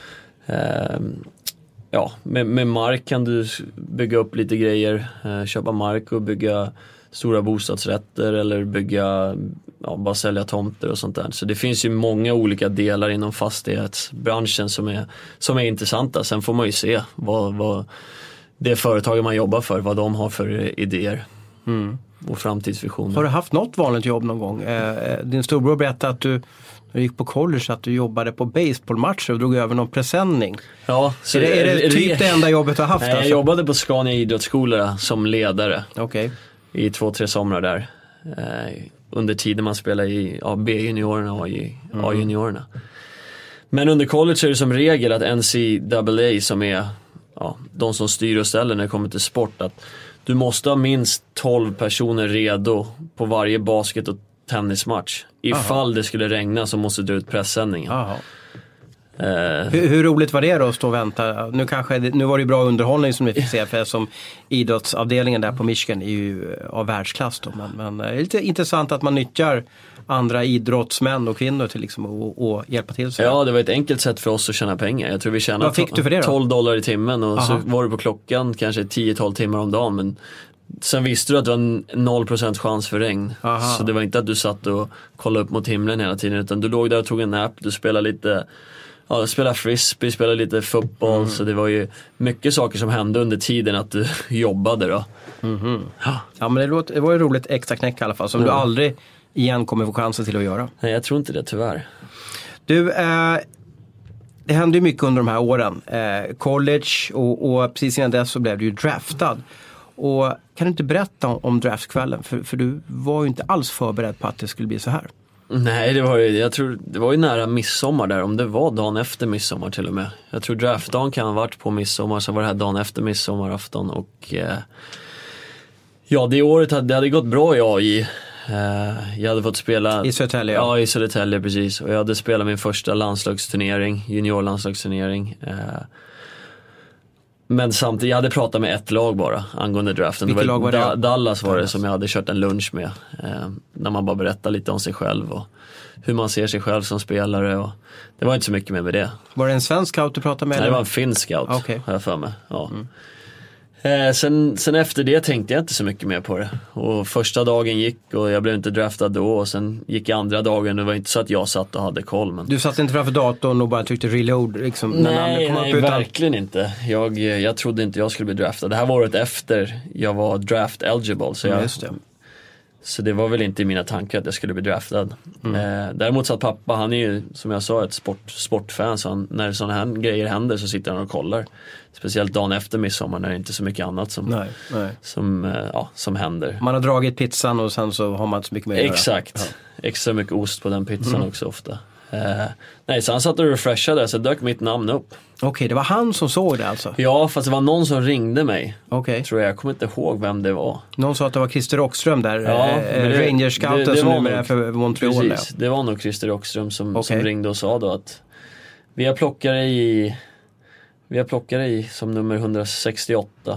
eh, ja, med, med mark kan du bygga upp lite grejer, eh, köpa mark och bygga stora bostadsrätter eller bygga, ja, bara sälja tomter och sånt där. Så det finns ju många olika delar inom fastighetsbranschen som är, som är intressanta. Sen får man ju se vad, vad det företaget man jobbar för, vad de har för idéer mm. och framtidsvisioner. Har du haft något vanligt jobb någon gång? Eh, din storbror berättade att du, när du gick på college, att du jobbade på baseballmatcher och drog över någon presenning. Ja, så är det, är det typ det enda jobbet du har haft? Nej, alltså? Jag jobbade på Scania idrottsskola som ledare. Okej. Okay. I två, tre somrar där. Eh, under tiden man spelar i ja, B-juniorerna och i mm. A-juniorerna. Men under college är det som regel att N C double A som är ja, de som styr och ställer när det kommer till sport, att du måste ha minst tolv personer redo på varje basket- och tennismatch. Ifall Aha. det skulle regna så måste du ut pressändningen. Aha. Eh. Hur, hur roligt var det då att stå och vänta? Nu, kanske, nu var det ju bra underhållning som vi fick se, för som idrottsavdelningen där på Michigan är ju av världsklass då. Men, men det är lite intressant att man nyttjar andra idrottsmän och kvinnor till liksom och, och hjälpa till sig. Ja, det var ett enkelt sätt för oss att tjäna pengar. Jag tror vi tjänade Vad fick du för det då? tolv dollar i timmen och Aha. så var du på klockan kanske tio tolv timmar om dagen, men sen visste du att det var noll procent chans för regn. Aha. Så det var inte att du satt och kollade upp mot himlen hela tiden, utan du låg där och tog en nap, du spelade lite ja, spelade frisbee, spelade lite fotboll, mm. så det var ju mycket saker som hände under tiden att du jobbade då. Mm-hmm. Ja. ja, men det, låter, det var ju roligt extra knäck i alla fall, som mm. du aldrig igen kommer få chansen till att göra. Nej, jag tror inte det, tyvärr. Du, eh, det hände ju mycket under de här åren. Eh, college och, och precis innan dess så blev du ju draftad. Och kan du inte berätta om, om draftkvällen? För, för du var ju inte alls förberedd på att det skulle bli så här. Nej, det var ju, jag tror, det var ju nära midsommar där, om det var dagen efter midsommar till och med. Jag tror draftdagen kan ha varit på midsommar, så var det här dagen efter midsommarafton. Och eh, ja, det året hade, det hade gått bra i A I. Eh, jag hade fått spela i Södertälje. Ja, i Södertälje, precis. Och jag hade spelat min första landslagsturnering, juniorlandslagsturnering. Eh, Men samtidigt, jag hade pratat med ett lag bara angående draften. Vilket det var, lag var det? Da- Dallas var det som jag hade kört en lunch med. Eh, när man bara berättar lite om sig själv och hur man ser sig själv som spelare. Och det var inte så mycket mer med det. Var det en svensk scout du pratade med? Nej, det var en finsk scout, okay. har jag för mig. Ja. Mm. Eh, sen, sen efter det tänkte jag inte så mycket mer på det. Och första dagen gick och jag blev inte draftad då. Och sen gick andra dagen, det var inte så att jag satt och hade koll. Men... Du satt inte framför datorn och bara tryckte reload liksom, när nej, kom nej upp, utan... verkligen inte. Jag, jag trodde inte jag skulle bli draftad. Det här var året efter jag var draft eligible. Så, jag, Just det. så det var väl inte i mina tankar att jag skulle bli draftad. Mm. Eh, däremot så att pappa, han är ju som jag sa ett sport, sportfan. Så han, när sådana här grejer händer så sitter han och kollar. Speciellt dagen efter midsommar när det inte är så mycket annat som, nej, nej. som, eh, ja, som händer. Man har dragit pizzan och sen så har man inte så mycket mer att Exakt, ja. Extra mycket ost på den pizzan mm. också ofta. Eh, nej, så han satt och refreshade, så dök mitt namn upp. Okej, okay, det var han som såg det alltså? Ja, fast det var någon som ringde mig. Okej. Okay. Tror jag, jag kommer inte ihåg vem det var. Någon sa att det var Christer Rockström där, ja, eh, Rangers-scouten som numera är för Montreal. Precis, ja. Det var nog Christer Rockström som, okay. som ringde och sa då att vi har plockat dig i vi har plockat dig som nummer hundrasextioåtta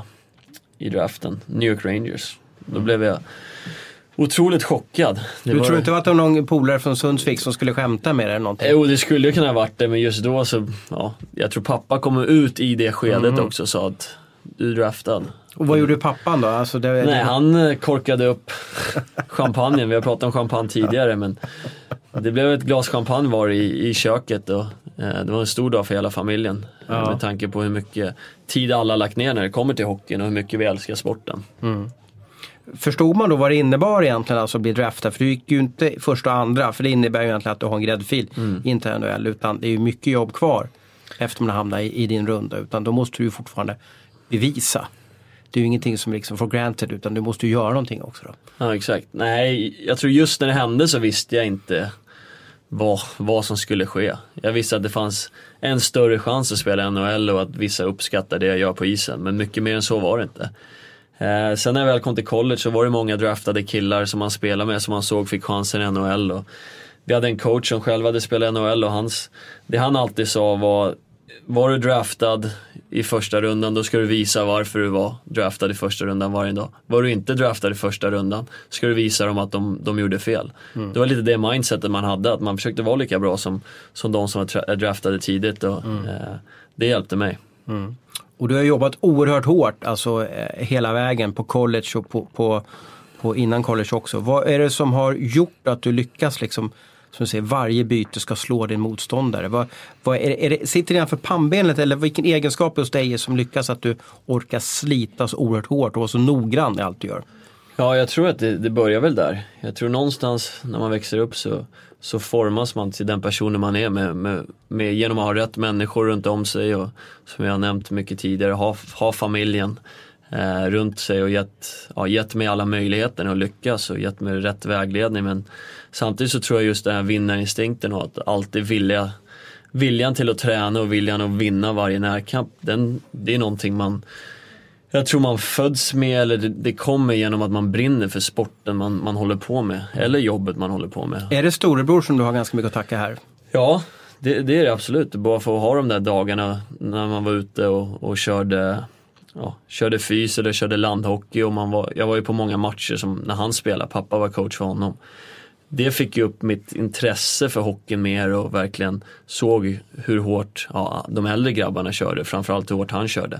i draften, New York Rangers. Då mm. blev jag otroligt chockad. Det du var... tror inte att det var någon polare från Sundsvik som skulle skämta med det eller någonting? Jo, det skulle ju kunna ha varit det, men just då så, ja, jag tror pappa kom ut i det skedet mm. också och sa att du är draftad. Och vad gjorde pappan då? Alltså det... Nej, han korkade upp champagnen. Vi har pratat om champagne tidigare, men det blev ett glas champagne var i, i köket och eh, det var en stor dag för hela familjen. Ja. Med tanke på hur mycket tid alla lagt ner när det kommer till hockeyn och hur mycket vi älskar sporten. Mm. Förstod man då vad det innebar egentligen alltså att bli draftad? För du gick ju inte första och andra, för det innebär ju egentligen att du har en gräddfil, mm. inte N H L, utan det är ju mycket jobb kvar efter man hamnar i, i din runda, utan då måste du ju fortfarande bevisa. Det är ju ingenting som liksom for granted, utan du måste ju göra någonting också då. Ja, exakt. Nej, jag tror just när det hände så visste jag inte vad, vad som skulle ske. Jag visste att det fanns en större chans att spela N H L och att vissa uppskattar det jag gör på isen, men mycket mer än så var det inte. Eh, sen när jag väl kom till college så var det många draftade killar som man spelade med, som man såg fick chansen i N H L, och vi hade en coach som själv hade spelat N H L, och hans, det han alltid sa var var du draftad i första rundan, då ska du visa varför du var draftad i första rundan varje dag. Var du inte draftad i första rundan, ska du visa dem att de, de gjorde fel. Mm. Det var lite det mindsetet man hade, att man försökte vara lika bra som, som de som var draftade tidigt, och mm. eh, det hjälpte mig. Mm. Och du har jobbat oerhört hårt, alltså eh, hela vägen på college och på, på, på innan college också. Vad är det som har gjort att du lyckas liksom, som du säger, varje byte ska slå din motståndare? Vad, vad är, är det, sitter det innanför pannbenet, eller vilken egenskap hos dig är som lyckas att du orkar slita så oerhört hårt och vara så noggrann i allt du gör? Ja, jag tror att det, det börjar väl där. Jag tror någonstans när man växer upp så, så formas man till den personen man är med, med, med genom att ha rätt människor runt om sig, och som jag har nämnt mycket tidigare, ha, ha familjen eh, runt sig och gett, ja, gett mig alla möjligheter att lyckas och gett mig rätt vägledning. Men samtidigt så tror jag just den här vinnarinstinkten och att alltid vilja, viljan till att träna och viljan att vinna varje närkamp, den, det är någonting man, jag tror man föds med, eller det, det kommer genom att man brinner för sporten man, man håller på med, eller jobbet man håller på med. Är det storebror som du har ganska mycket att tacka här? Ja, det, det är det absolut. Bara för att ha de där dagarna när man var ute och, och körde, ja, körde fys eller körde landhockey, och man var, jag var ju på många matcher som när han spelade, pappa var coach för honom. Det fick ju upp mitt intresse för hockeyn mer, och verkligen såg hur hårt, ja, de äldre grabbarna körde, framförallt hur hårt han körde.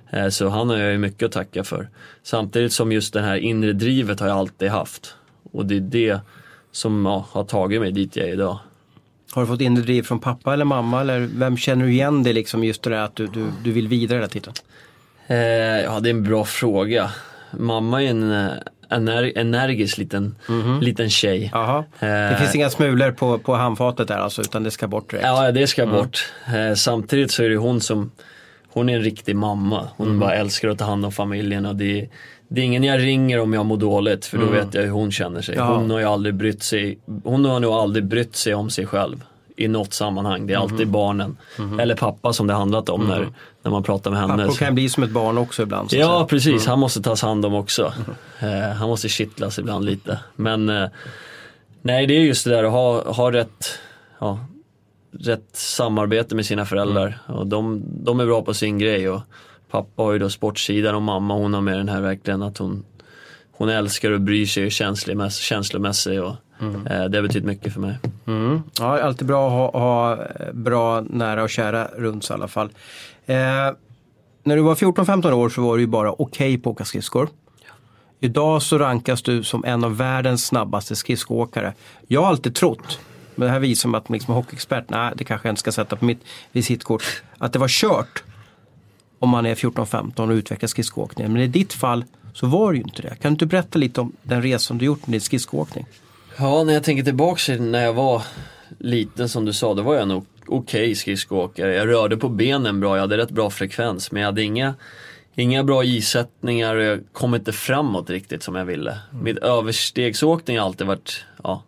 Så han har jag ju mycket att tacka för. Samtidigt som just det här inre drivet har jag alltid haft. Och det är det som, ja, har tagit mig dit jag är idag. Har du fått inre driv från pappa eller mamma? Eller vem känner du igen det liksom, just det där att du, du, du vill vidare hela tiden? Eh, ja, det är en bra fråga. Mamma är en ener- energisk liten, mm-hmm. liten tjej. Aha. Det eh, finns inga smulor på, på handfatet där alltså, utan det ska bort direkt. Ja, det ska mm. bort. Eh, samtidigt så är det hon som, hon är en riktig mamma. Hon mm. bara älskar att ta hand om familjen, och det är, det är ingen jag ringer om jag mår dåligt, för då mm. vet jag hur hon känner sig. Ja. Hon har ju aldrig brytt sig, hon har nog aldrig brytt sig om sig själv i något sammanhang. Det är alltid mm. barnen mm. eller pappa som det handlat om mm. när, när man pratar med henne. Pappa kan bli som ett barn också ibland. Så ja, så. precis. Mm. Han måste tas hand om också. Mm. Eh, han måste kittlas ibland lite. Men eh, nej, det är just det där att ha, ha rätt, ja, rätt samarbete med sina föräldrar. Mm. Och de, de är bra på sin grej, och pappa har ju då sportsidan, och mamma, hon har med den här verkligen att hon, hon älskar och bryr sig och är känslomässig, och mm. eh, det har betytt mycket för mig. Mm. Ja, alltid bra att ha, ha bra nära och kära runt sig i alla fall. Eh, när du var fjorton femton år så var du ju bara okej okay på att åka skridskor. Ja. Idag så rankas du som en av världens snabbaste skridskoåkare. Jag har alltid trott, men det här visar mig att man liksom är hockeyexpert, nej, det kanske jag inte ska sätta på mitt visitkort, att det var kört om man är fjorton femton och utvecklar skridskoåkning. Men i ditt fall så var det ju inte det. Kan du inte berätta lite om den resan du gjort med din skridskoåkning? Ja, när jag tänker tillbaka när jag var liten, som du sa, då var jag nog okej okay skridskoåkare. Jag rörde på benen bra, jag hade rätt bra frekvens, men jag hade inga, inga bra isättningar, och jag kom inte framåt riktigt som jag ville. Mm. Mitt överstegsåkning har alltid varit, ja,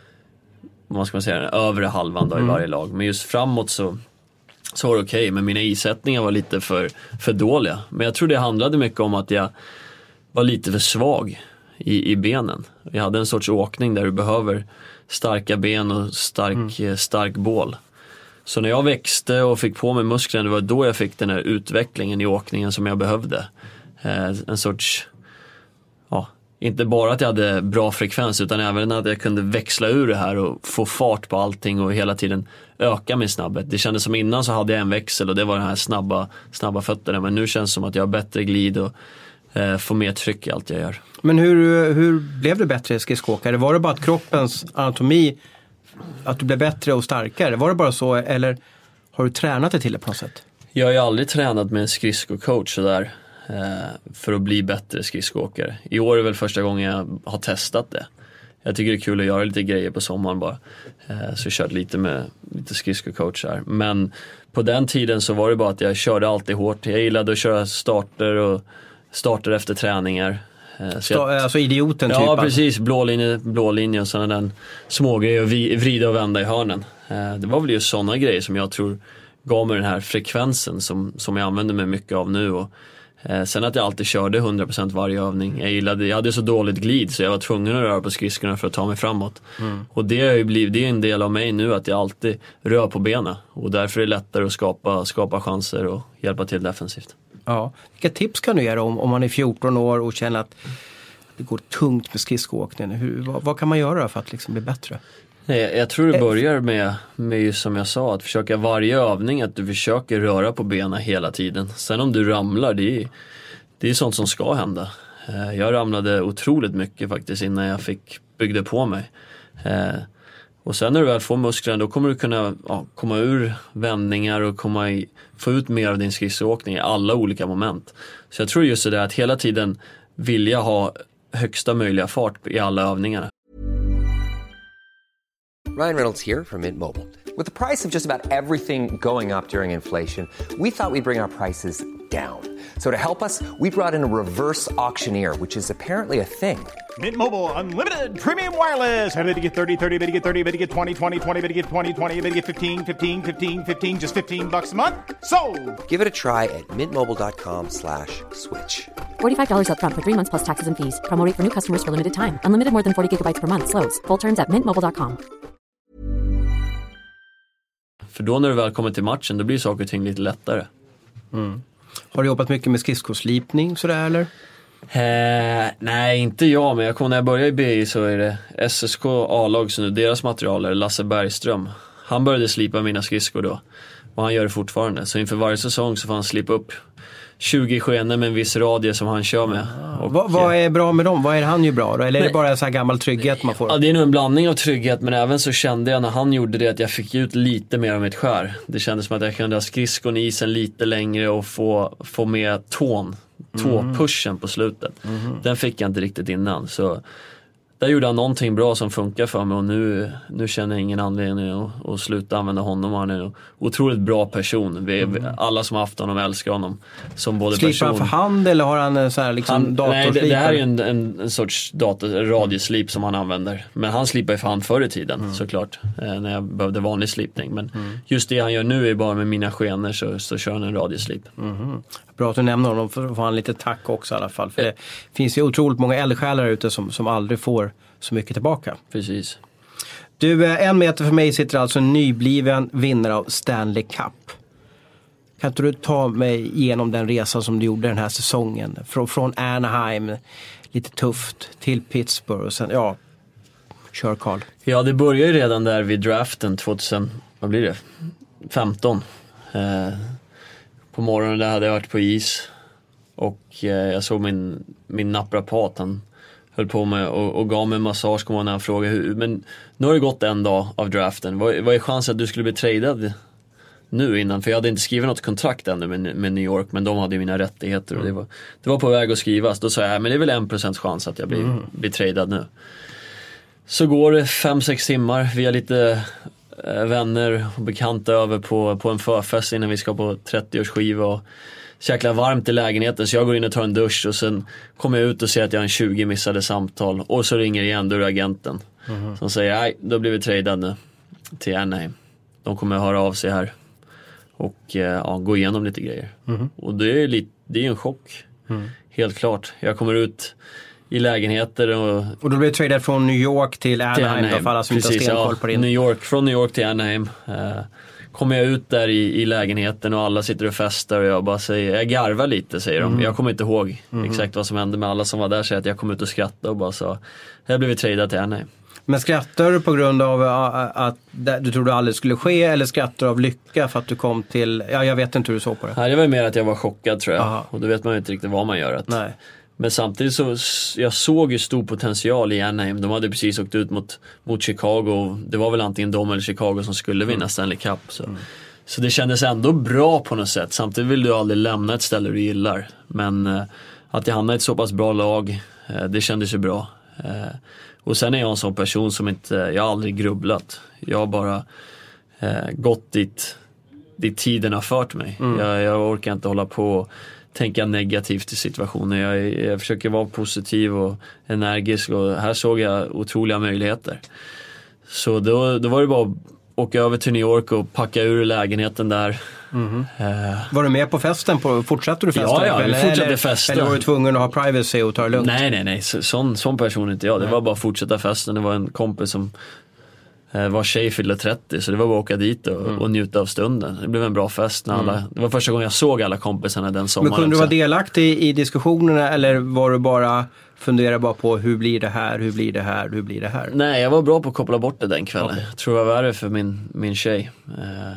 vad ska man säga, den övre halvan då i varje lag. Men just framåt så, så var det okej, okay, men mina isättningar var lite för, för dåliga. Men jag tror det handlade mycket om att jag var lite för svag i, i benen. Jag hade en sorts åkning där du behöver starka ben och stark, mm. stark bål. Så när jag växte och fick på mig musklerna, det var då jag fick den här utvecklingen i åkningen som jag behövde. Eh, en sorts, ja, inte bara att jag hade bra frekvens, utan även att jag kunde växla ur det här och få fart på allting och hela tiden öka min snabbhet. Det kändes som innan så hade jag en växel, och det var den här snabba, snabba fötterna. Men nu känns det som att jag har bättre glid och eh, får mer tryck i allt jag gör. Men hur, hur blev du bättre skridskoåkare? Var det bara att kroppens anatomi, att du blev bättre och starkare? Var det bara så, eller har du tränat det till det på något sätt? Jag har ju aldrig tränat med en skridskocoach sådär eh, för att bli bättre skridskoåkare. I år är väl första gången jag har testat det. Jag tycker det är kul att göra lite grejer på sommaren bara. Eh, så jag kört lite med lite skridskocoachar. Men på den tiden så var det bara att jag körde alltid hårt. Jag gillade att köra starter och starter efter träningar. Så jag, alltså idioten typ. Ja, precis. Blå linje, blå linje och sådana där små grejer och vrida och vända i hörnen. Det var väl just sådana grejer som jag tror gav mig den här frekvensen som, som jag använder mig mycket av nu. Och Eh, sen att jag alltid körde hundra procent varje övning. Jag gillade, jag hade så dåligt glid så jag var tvungen att röra på skridskorna för att ta mig framåt. Mm. Och det har ju blivit, det är en del av mig nu att jag alltid rör på benen. Och därför är det lättare att skapa, skapa chanser och hjälpa till defensivt. Ja. Vilka tips kan du ge om, om man är fjorton år och känner att det går tungt med skridskoåkningen? Hur, vad, vad kan man göra för att liksom bli bättre? Jag, jag tror det börjar med, med just som jag sa, att försöka varje övning att du försöker röra på benen hela tiden. Sen om du ramlar, det är, det är sånt som ska hända. Jag ramlade otroligt mycket faktiskt innan jag fick byggde på mig. Och sen när du väl får musklerna, då kommer du kunna ja, komma ur vändningar och komma i, få ut mer av din skridskoåkning i alla olika moment. Så jag tror just det där att hela tiden vilja ha högsta möjliga fart i alla övningarna. Ryan Reynolds here from Mint Mobile. With the price of just about everything going up during inflation, we thought we'd bring our prices down. So to help us, we brought in a reverse auctioneer, which is apparently a thing. Mint Mobile Unlimited Premium Wireless. How to get thirty, thirty, how to get thirty, how to get twenty, twenty, twenty, how to get twenty, twenty, how to get fifteen, fifteen, fifteen, fifteen, just fifteen bucks a month? Sold! Give it a try at mintmobile.com slash switch. forty-five dollars up front for three months plus taxes and fees. Promo rate for new customers for limited time. Unlimited more than forty gigabytes per month. Slows full terms at mint mobile dot com. För då när du väl kommer till matchen, då blir saker och ting lite lättare. Mm. Har du jobbat mycket med skridskoslipning sådär eller? Eh, nej, inte jag, men jag kommer när jag började i B I så är det S S K A-lag, så nu deras material är Lasse Bergström. Han började slipa mina skridskor då, och han gör det fortfarande. Så inför varje säsong så får han slipa upp tjugo skenor med en viss radie som han kör med. Och, vad, vad är bra med dem? Vad är det han gör bra då? Eller är det bara en sån här gammal trygghet man får? Ja, det är nog en blandning av trygghet, men även så kände jag när han gjorde det att jag fick ut lite mer av mitt skär. Det kändes som att jag kunde ha skridskon i isen lite längre och få, få med tån, tåpushen på slutet. Mm. Den fick jag inte riktigt innan, så där gjorde han någonting bra som funkar för mig, och nu, nu känner jag ingen anledning att, att sluta använda honom. Han är en otroligt bra person. Vi, mm. Alla som har haft honom älskar honom som både slipar person. Han för hand eller har han så här liksom datorslipar? Nej, det, det här är ju en, en, en sorts dator, radioslip som han använder. Men han slipar ju för hand förr i tiden, mm. såklart. Eh, när jag behövde vanlig slipning. Men mm. just det han gör nu är bara med mina skenor, så, så kör han en radioslip. Mm. Bra att du nämner honom, för att få han lite tack också i alla fall. För det finns ju otroligt många eldsjälar ute som, som aldrig får så mycket tillbaka. Precis. Du, en meter för mig sitter alltså en nybliven vinnare av Stanley Cup. Kan inte du ta mig igenom den resa som du gjorde den här säsongen? Från, från Anaheim, lite tufft, till Pittsburgh och sen, ja, kör Carl. Ja, det började ju redan där vid draften tjugohundra, vad blir det? femton. Eh, på morgonen där hade jag varit på is och eh, jag såg min, min naprapat, han höll på med och, och gav mig en massage, kom när han frågade hur, men nu har det gått en dag av draften, vad, vad är chansen att du skulle bli tradad nu innan? För jag hade inte skrivit något kontrakt ännu med, med New York, men de hade ju mina rättigheter och det var, det var på väg att skrivas. Då sa jag, men det är väl en procents chans att jag blir, mm. blir tradad nu. Så går det fem, sex timmar, vi har lite äh, vänner och bekanta över på, på en förfest innan vi ska på trettioårsskiva och jäkla varmt i lägenheten, så jag går in och tar en dusch och sen kommer jag ut och ser att jag har en tjugo missade samtal, och så ringer igen, då är agenten mm. som säger, nej, då blir vi tradad nu till Anaheim. De kommer att höra av sig här och ja, gå igenom lite grejer mm. och det är, lite, det är en chock mm. helt klart. Jag kommer ut i lägenheter och, och då blir det tradad från New York till Anaheim, till Anaheim. Då för alla som precis, inte har stenkoll på det. New York, från New York till Anaheim. uh, kommer jag ut där i, i lägenheten och alla sitter och festar och jag bara säger, jag garvar lite, säger de. Mm. Jag kommer inte ihåg mm. exakt vad som hände, med alla som var där säger att jag kom ut och skrattade och bara sa, jag blev tradad till Anaheim. Men skrattar du på grund av att du trodde det aldrig skulle ske, eller skrattar du av lycka för att du kom till, ja, jag vet inte hur du såg på det. Nej, det var mer att jag var chockad, tror jag. Aha. Och då vet man ju inte riktigt vad man gör. Att, nej. Men samtidigt så, jag såg ju stor potential i Anaheim. De hade precis åkt ut mot, mot Chicago. Det var väl antingen de eller Chicago som skulle vinna mm. Stanley Cup. Så. Mm. så det kändes ändå bra på något sätt. Samtidigt vill du aldrig lämna ett ställe du gillar. Men eh, att jag hamnade i ett så pass bra lag, eh, det kändes ju bra. Eh, och sen är jag en sån person som inte, jag har aldrig grubblat. Jag har bara eh, gått dit, dit tiden har fört mig. Mm. Jag, jag orkar inte hålla på och tänka negativt i situationen. Jag, jag försöker vara positiv och energisk, och här såg jag otroliga möjligheter. Så då, då var det bara åka över till New York och packa ur lägenheten där. Mm. Eh, var du med på festen? På, fortsatte du festen? Ja, ja, vi fortsatte eller, festa. Eller var du tvungen att ha privacy och ta det lugnt? Nej, nej, nej. Så, sån, sån person inte jag. Det var bara att fortsätta festen. Det var en kompis som eh, var tjej, fyllde trettio, så det var bara att åka dit och, mm. och njuta av stunden. Det blev en bra fest när alla, mm. det var första gången jag såg alla kompisarna den sommaren. Men kunde också. du vara delaktig i, i diskussionerna, eller var du bara fundera bara på hur blir det här, hur blir det här, hur blir det här? Nej, jag var bra på att koppla bort det den kvällen. Okay. Jag tror jag var värre för min, min tjej. Eh,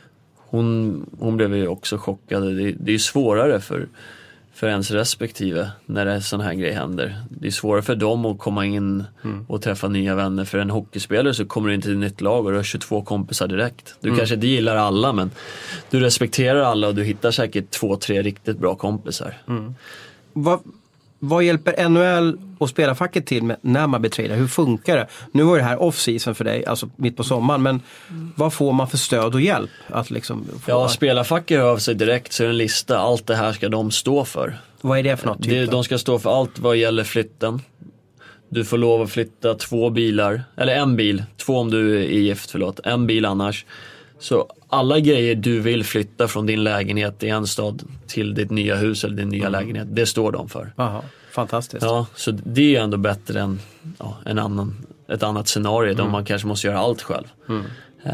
hon, hon blev ju också chockad. Det, det är ju svårare för, för ens respektive när det sån här grej händer. Det är svårare för dem att komma in mm. och träffa nya vänner. För en hockeyspelare så kommer du in till ett nytt lag och du har tjugotvå kompisar direkt. Du mm. kanske inte gillar alla, men du respekterar alla och du hittar säkert två, tre riktigt bra kompisar. Mm. Vad... Vad hjälper N H L och spelarfacket till med när man blir tradad? Hur funkar det? Nu var det här off-season för dig, alltså mitt på sommaren, men vad får man för stöd och hjälp? Att liksom få... Ja, spelarfacket hör av sig direkt, så är det en lista. Allt det här ska de stå för. Vad är det för något? Typ det, de ska stå för allt vad gäller flytten. Du får lov att flytta två bilar, eller en bil, två om du är gift, förlåt, en bil annars. Så alla grejer du vill flytta från din lägenhet i en stad till ditt nya hus eller din nya mm. lägenhet, det står de för. Aha, fantastiskt. Ja, så det är ändå bättre än ja, en annan, ett annat scenario mm. där man kanske måste göra allt själv. Mm. Uh,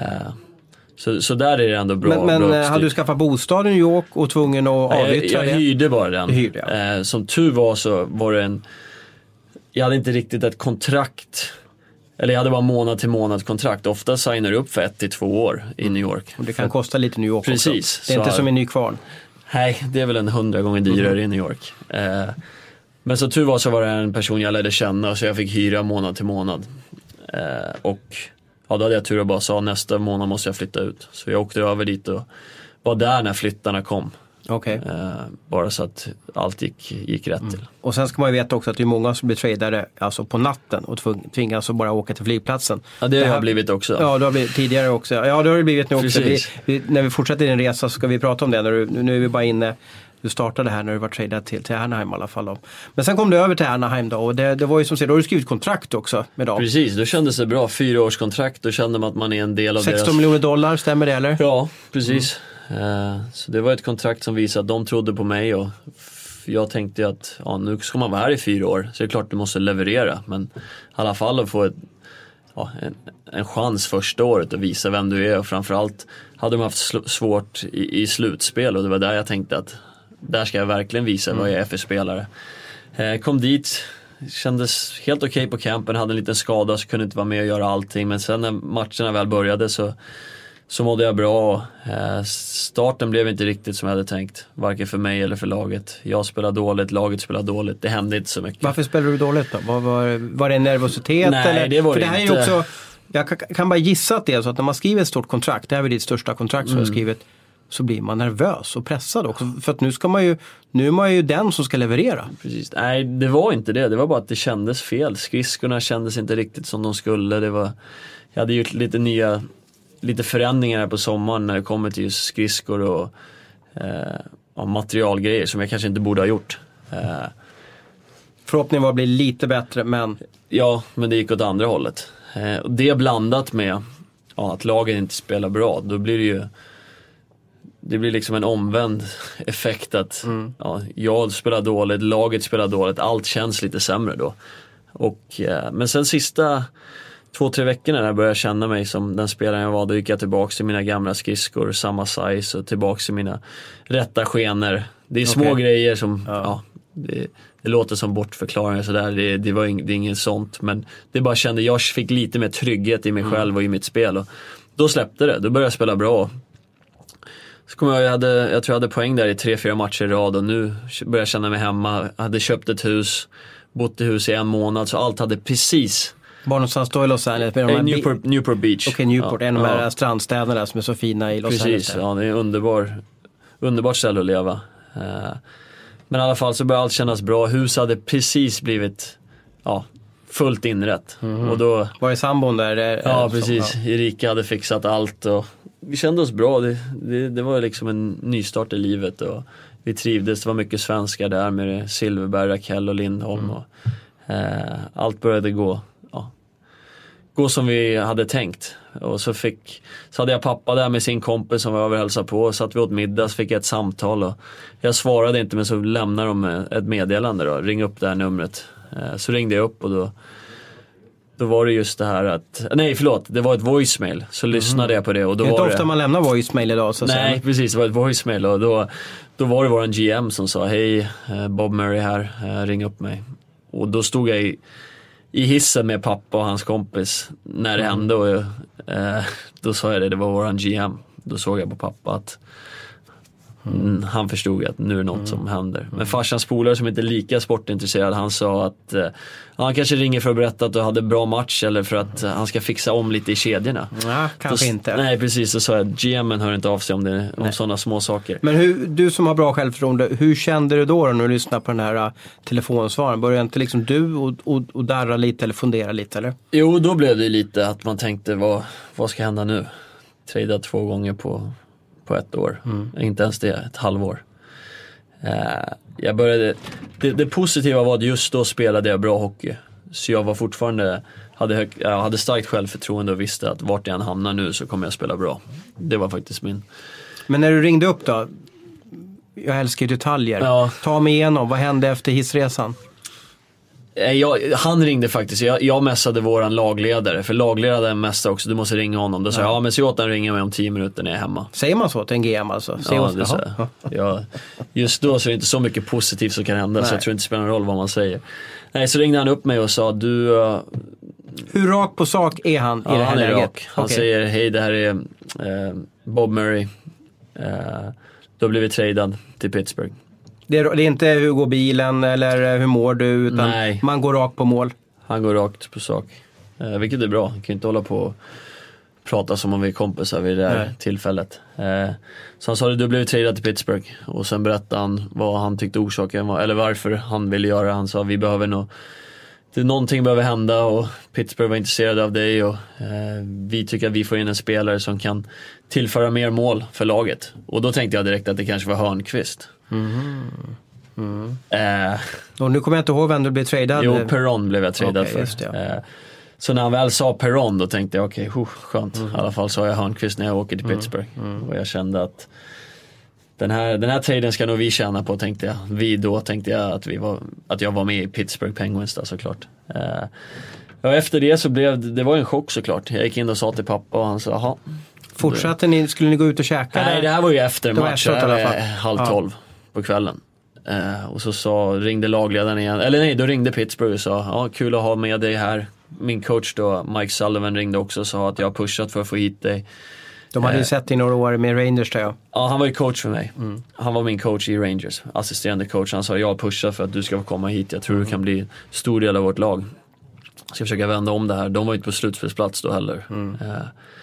så, så där är det ändå bra. Men, men bra hade du skaffat bostad i New York och tvungen att avyttra jag, det? Jag hyrde bara den. Hyrde, ja. uh, som tur var så var det en... Jag hade inte riktigt ett kontrakt... Eller jag hade bara månad till månad kontrakt. Ofta signar du upp för ett till två år i New York. Och det kan för... kosta lite New York Precis, också. Det är inte som i Nykvarn. Nej, det är väl en hundra gånger dyrare mm. i New York. Eh, men så tur var så var det en person jag lärde känna, så jag fick hyra månad till månad. Eh, och ja, då hade jag tur och bara sa nästa månad måste jag flytta ut. Så jag åkte över dit och var där när flyttarna kom. Okay. Eh, bara så att allt gick, gick rätt till. Mm. Och sen ska man ju veta också att det är många som blir tradade alltså på natten och tvingas att bara åka till flygplatsen. Ja, det, det har jag blivit också. Ja, det har blivit tidigare också. Ja, det har det blivit nu också. Vi, vi, när vi fortsätter din resa så ska vi prata om det. När du, nu är vi bara inne, du startade här när du var tradad till, till Anaheim i alla fall. Då. Men sen kom du över till Anaheim då, och det, det var ju som sagt, då har du skrivit kontrakt också med dem. Precis, då kändes det bra. Fyra års kontrakt, då kände man att man är en del av sexton deras... miljoner dollar, stämmer det eller? Ja, precis. Mm. Så det var ett kontrakt som visade att de trodde på mig, och jag tänkte att ja, nu ska man vara här i fyra år, så det är klart du måste leverera, men i alla fall att få ett, ja, en, en chans första året att visa vem du är, och framförallt hade de haft sl- svårt i, i slutspel, och det var där jag tänkte att där ska jag verkligen visa mm. vad jag är för spelare. Eh, kom dit, kändes helt okej okay på campen, hade en liten skada så kunde inte vara med och göra allting, men sen när matcherna väl började så Så mådde jag bra. Eh, starten blev inte riktigt som jag hade tänkt. Varken för mig eller för laget. Jag spelade dåligt, laget spelade dåligt. Det hände inte så mycket. Varför spelade du dåligt då? Var, var, var det nervositet? Nej, eller? det var för det det här inte. Är också, jag kan, kan bara gissa att det är så att när man skriver ett stort kontrakt, det här är ditt största kontrakt som mm. jag skrivit, så blir man nervös och pressad också. För att nu ska man ju, nu är man ju den som ska leverera. Precis. Nej, det var inte det. Det var bara att det kändes fel. Skridskorna kändes inte riktigt som de skulle. Det var, jag hade gjort lite nya... lite förändringar här på sommaren när det kommer till just skridskor och eh, materialgrejer som jag kanske inte borde ha gjort. Eh, Förhoppningen var att bli lite bättre, men... Ja, men det gick åt andra hållet. Eh, och det blandat med ja, att lagen inte spelar bra, då blir det ju det blir liksom en omvänd effekt att mm. ja, jag spelar dåligt, laget spelar dåligt, allt känns lite sämre då. Och, eh, men sen sista två, tre veckorna när jag började känna mig som den spelaren jag var, då gick jag tillbaka till mina gamla skridskor, samma size, och tillbaka till mina rätta skener. Det är små okay. grejer som, ja, ja det, det låter som bortförklaringar sådär, det, det var ing, det är inget sånt, men det bara kände, jag fick lite mer trygghet i mig mm. själv och i mitt spel, och då släppte det, då började jag spela bra. Så kom jag, jag, hade, jag tror jag hade poäng där i tre, fyra matcher i rad, och nu började jag känna mig hemma. Jag hade köpt ett hus, bott i hus i en månad, så allt hade precis... Var någonstans då i Los Angeles? Med de här Newport, Newport Beach. Okej, okay, Newport, ja, en av de här ja. strandstäderna där som är så fina i Los precis, Angeles. Precis, ja, det är underbar, underbart ställe att leva. Men i alla fall så började allt kännas bra. Hus hade precis blivit ja, fullt inrätt. Mm-hmm. Och då, var det sambon där? Ja, precis. Som, ja. Erika hade fixat allt och vi kände oss bra. Det, det, det var liksom en nystart i livet och vi trivdes. Det var mycket svenskar där med Silverberg, Rakell och Lindholm. Mm. Och, eh, allt började gå ja, gå som vi hade tänkt. Och så, fick, så hade jag pappa där med sin kompis som var över och hälsade på. Och satt vi åt middag, så fick jag ett samtal. Och jag svarade inte, men så lämnade de ett meddelande då. Ring upp det här numret. Så ringde jag upp och då, då var det just det här att... Nej, förlåt. Det var ett voicemail. Så mm. lyssnade jag på det. Och då det är inte var ofta det, man lämnar voicemail idag. Så nej, sen. precis. Det var ett voicemail. Och då, då var det våran G M som sa: hej, Bob Murray här. Ring upp mig. Och då stod jag i... i hissen med pappa och hans kompis när det mm. hände och jag, eh, då sa jag det, det var våran G M. Då såg jag på pappa att mm. han förstod att nu är det något mm. som händer. Men farsans polare som inte är lika sportintresserad, han sa att eh, han kanske ringer för att berätta att du hade bra match eller för att eh, han ska fixa om lite i kedjorna. Ja, kanske då, inte. Nej, precis, så sa jag att G M:en hör inte av sig om, det, om sådana små saker. Men hur, du som har bra självförtroende, hur kände du då, då när du lyssnade på den här uh, telefonsvaren? Började inte liksom du och, och, och darra lite eller fundera lite, eller? Jo, då blev det lite att man tänkte, vad, vad ska hända nu? Trada två gånger på på ett år, mm. inte ens det, ett halvår. Uh, jag började, det, det positiva var att just då spelade jag bra hockey. Så jag var fortfarande, hade, hög, jag hade starkt självförtroende och visste att vart jag än hamnar nu så kommer jag spela bra. Det var faktiskt min... Men när du ringde upp då, jag älskar detaljer. Ja. Ta mig igenom, vad hände efter hissresan? Jag, han ringde faktiskt, jag, jag mässade våran lagledare. För lagledaren mässar också, du måste ringa honom. Då sa jag, ja men så åt han ringa mig om tio minuter när jag är hemma. Säger man så till en G M alltså? Säger ja, man det så. Ja, just då så är det inte så mycket positivt som kan hända. Nej. Så jag tror inte det spelar någon roll vad man säger. Nej, så ringde han upp mig och sa, du... Uh... Hur rak på sak är han i ja, det här han är läget? Rak. Han okay. säger, hej det här är uh, Bob Murray. Uh, då blir vi tradad till Pittsburgh. Det är, det är inte hur går bilen eller hur mår du, utan nej. Man går rakt på mål. Han går rakt på sak. Eh, vilket är bra. Han kan inte hålla på och prata som om vi är kompisar vid det här nej. tillfället. Eh, så han sa att du blev tradad till Pittsburgh. Och sen berättade han vad han tyckte orsaken var. Eller varför han ville göra. Han sa vi behöver nog... Det, någonting behöver hända och Pittsburgh var intresserade av dig. Och, eh, vi tycker att vi får in en spelare som kan tillföra mer mål för laget. Och då tänkte jag direkt att det kanske var Hörnqvist. Mm. Mm. Eh, och nu kommer jag inte ihåg vem du blev tradad. Jo, Perron blev jag tradad okay, för. Ja. Eh, så när han väl sa Perron då tänkte jag okej, okay, skönt. Mm. I alla fall sa jag Hörnqvist när jag åker till Pittsburgh. Mm. Mm. Och jag kände att den här, den här traden ska nog vi tjäna på, tänkte jag. Vi då tänkte jag att, vi var, att jag var med i Pittsburgh Penguins då, såklart. Eh, och efter det så blev det, det var en chock såklart. Jag gick in och sa till pappa och han sa, jaha. Fortsatte ni, skulle ni gå ut och käka? Nej, där? det här var ju efter match. Efter, det var halv tolv ja. på kvällen. Uh, och så sa, ringde lagledaren igen. Eller nej, då ringde Pittsburgh och sa, ja, kul att ha med dig här. Min coach då, Mike Sullivan, ringde också och sa att jag har pushat för att få hit dig. De hade ju uh, sett i några år med Rangers där ja. Ja, han var ju coach för mig. Mm. Han var min coach i Rangers, assisterande coach. Han sa, jag har pushat för att du ska få komma hit. Jag tror mm. du kan bli stor del av vårt lag. Jag ska försöka vända om det här. De var inte på slutspelsplats då heller. Mm. Uh,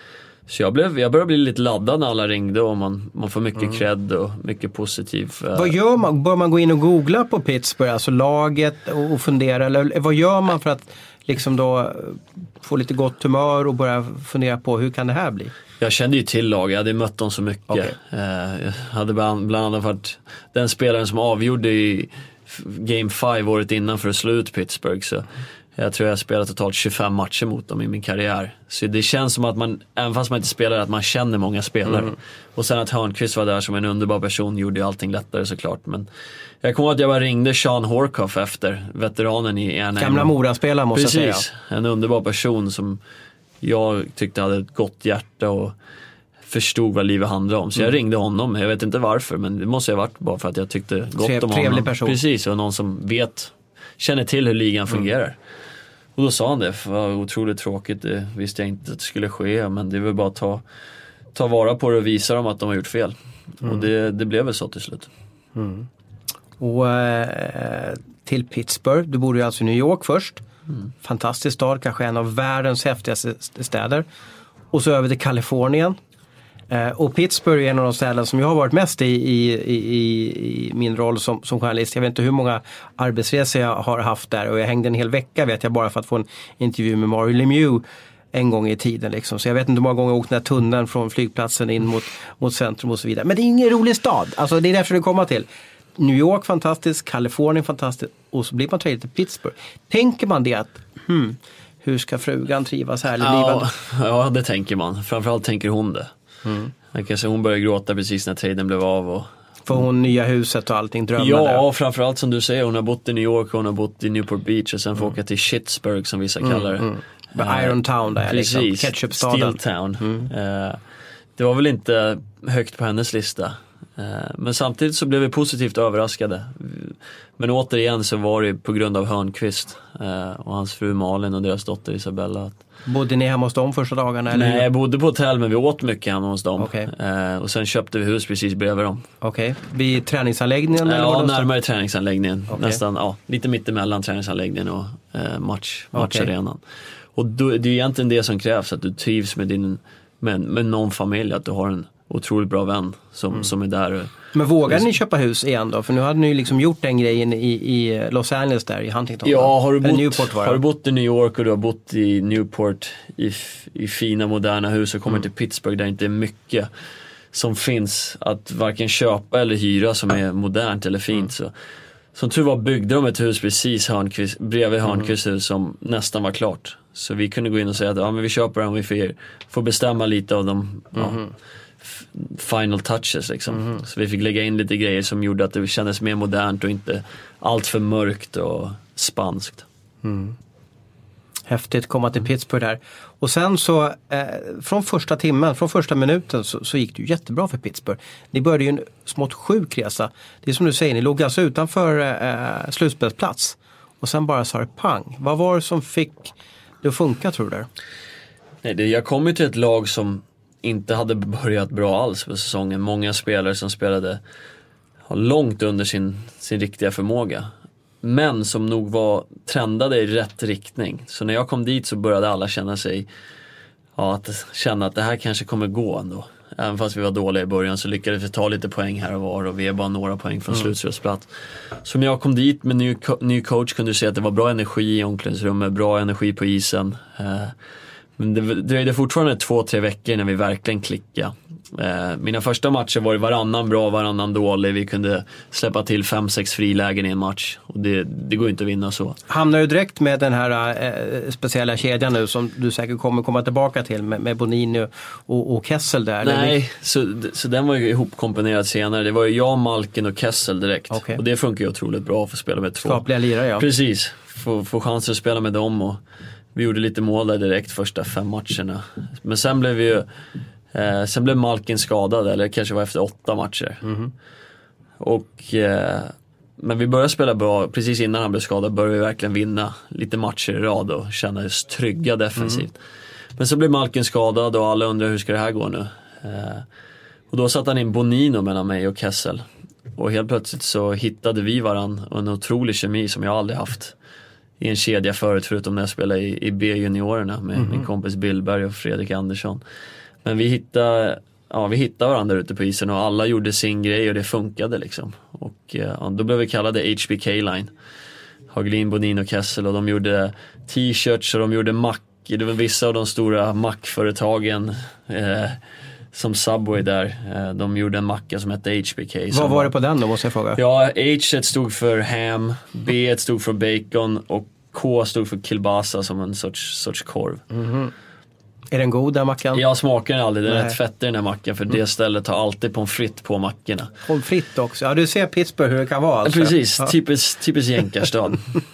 Så jag, blev, jag började bli lite laddad när alla ringde och man, man får mycket mm. cred och mycket positiv. Vad gör man? Bör man gå in och googla på Pittsburgh, alltså laget och, och fundera? Eller vad gör man för att liksom då få lite gott humör och börja fundera på hur kan det här bli? Jag kände ju till lag, jag hade mött dem så mycket. Okay. Jag hade bland, bland annat varit den spelaren som avgjorde i Game fem året innan för att slå ut Pittsburgh. Så jag tror jag har spelat totalt tjugofem matcher mot dem i min karriär. Så det känns som att man, även fast man inte spelar, att man känner många spelare. Mm. Och sen att Hörnqvist var där som en underbar person gjorde ju allting lättare såklart. Men jag kommer ihåg att jag bara ringde Sean Horkoff efter, veteranen i Anaheim. Gamla Moraspelare måste Precis, jag säga. En underbar person som jag tyckte hade ett gott hjärta och förstod vad livet handlade om. Så jag mm. ringde honom, jag vet inte varför, men det måste jag ha varit bara för att jag tyckte gott Trev, om honom. Trevlig person. Precis, och någon som vet, känner till hur ligan fungerar. Mm. Och då sa han det, det var otroligt tråkigt, det visste jag inte att det skulle ske, men det var bara att ta, ta vara på det och visa dem att de har gjort fel. Mm. Och det, det blev väl så till slut. Mm. Och eh, till Pittsburgh, du bodde ju alltså i New York först. Mm. Fantastisk stad, kanske en av världens häftigaste städer. Och så över till Kalifornien. Eh, och Pittsburgh är en av de ställen som jag har varit mest i, i, i, i min roll som, som journalist. Jag vet inte hur många arbetsresor jag har haft där. Och jag hängde en hel vecka, vet jag, bara för att få en intervju med Mario Lemieux en gång i tiden. Liksom. Så jag vet inte hur många gånger jag åkt den här tunneln från flygplatsen in mot, mot centrum och så vidare. Men det är ingen rolig stad. Alltså det är därför det kommer till. New York fantastiskt, Kalifornien fantastiskt och så blir man tradad till Pittsburgh. Tänker man det att hmm, hur ska frugan trivas här? Ja, ja, det tänker man. Framförallt tänker hon det. Mm. Kanske hon började gråta precis när traden blev av. Och... Får hon nya huset och allting, drömmen? Ja, och framförallt som du säger, hon har bott i New York och hon har bott i Newport Beach och sen får mm. åka till Shittsburg som vissa mm, kallar det. Mm. Uh, Iron Town där, precis, liksom. Ketchupstaden. Steel Town. Mm. Uh, det var väl inte högt på hennes lista. Uh, men samtidigt så blev vi positivt överraskade. Men återigen så var det på grund av Hörnqvist uh, och hans fru Malin och deras dotter Isabella. Bodde ni hemma hos dem första dagarna? Eller? Nej, jag bodde på hotell men vi åt mycket hemma hos dem. Okay. Uh, och sen köpte vi hus precis bredvid dem. Okej, okay. Vid träningsanläggningen? Uh, eller ja, närmare träningsanläggningen. Okay. Nästan, ja, lite mittemellan träningsanläggningen och uh, match, matcharenan. Okay. Och då, det är egentligen det som krävs, att du trivs med din med, med någon familj, att du har en otroligt bra vän som, mm. som är där. Men vågar ni köpa hus igen då? För nu hade ni ju liksom gjort den grejen i, i Los Angeles där, i Huntington. Ja, har du, bott, Newport, har du bott i New York och du har bott i Newport i, i fina moderna hus och kommer mm. till Pittsburgh där det inte är mycket som finns att varken köpa eller hyra som är modernt eller fint. Mm. Så, som tur var byggde de ett hus precis Hörnqvist, bredvid Hörnqvist hus som nästan var klart. Så vi kunde gå in och säga att ja, men vi köper den och vi får, får bestämma lite av de mm. ja, f- final touches liksom. Mm. Så vi fick lägga in lite grejer som gjorde att det kändes mer modernt och inte allt för mörkt och spanskt. Mm. Häftigt komma till Pittsburgh där. Och sen så eh, från första timmen, från första minuten så, så gick det ju jättebra för Pittsburgh. Ni började ju en smått sjuk resa. Det är som du säger, ni låg alltså utanför eh, slutspelsplats. Och sen bara sa det pang. Vad var det som fick det att funka, tror du? Nej, det, jag kom ju till ett lag som inte hade börjat bra alls på säsongen. Många spelare som spelade långt under sin, sin riktiga förmåga. Men som nog var trendade i rätt riktning. Så när jag kom dit så började alla känna sig ja, att känna att det här kanske kommer gå ändå. Även fast vi var dåliga i början så lyckades vi ta lite poäng här och var och vi är bara några poäng från mm. slutspelsplats. Så när jag kom dit med ny, co- ny coach kunde du se att det var bra energi i omklädningsrummet, bra energi på isen. Eh, men det dröjde fortfarande två, tre veckor när vi verkligen klickade. Eh, mina första matcher var det varannan bra, varannan dålig. Vi kunde släppa till fem, sex frilägen i en match. Och det, det går inte att vinna så. Hamnar du direkt med den här eh, speciella kedjan nu som du säkert kommer komma tillbaka till med, med Bonini och, och Kessel där? Nej, eller? så, så den var ju ihopkomponerad senare. Det var ju jag, Malkin och Kessel direkt. Okay. Och det funkar ju otroligt bra för att spela med två. Skapliga lirare, ja. Precis, få, få chansen att spela med dem och vi gjorde lite mål där direkt första fem matcherna. Men sen blev vi ju eh, sen blev Malkin skadad, eller kanske var efter åtta matcher. Mm. Och eh, men vi började spela bra. Precis innan han blev skadad började vi verkligen vinna lite matcher i rad och känna oss trygga defensivt. Mm. Men så blev Malkin skadad och alla undrar hur ska det här gå nu. Eh, och då satt han in Bonino mellan mig och Kessel. Och helt plötsligt så hittade vi varann och en otrolig kemi som jag aldrig haft i en kedja förut, förutom när jag spelade i, i B-juniorerna med mm-hmm. min kompis Billberg och Fredrik Andersson. Men vi hittade, ja, vi hittade varandra ute på isen och alla gjorde sin grej och det funkade liksom. Och ja, då blev vi kallade H B K-line. Hagelin, Bonino och Kessel, och de gjorde t-shirts och de gjorde mack. Det var vissa av de stora mackföretagen eh, som Subway där. Eh, de gjorde en macka som hette H B K. Vad var det på den då, måste jag fråga? Ja, H stod för ham, B stod för bacon och K stod för kielbasa som en sorts, sorts korv. Mm-hmm. Är den god den mackan? Jag smakar den aldrig, det är rätt fett i den här mackan för mm. det stället har alltid pommes frites på mackorna. Pommes frites också, ja du ser Pittsburgh hur det kan vara alltså. Precis, ja. typiskt, typiskt jänkarstad.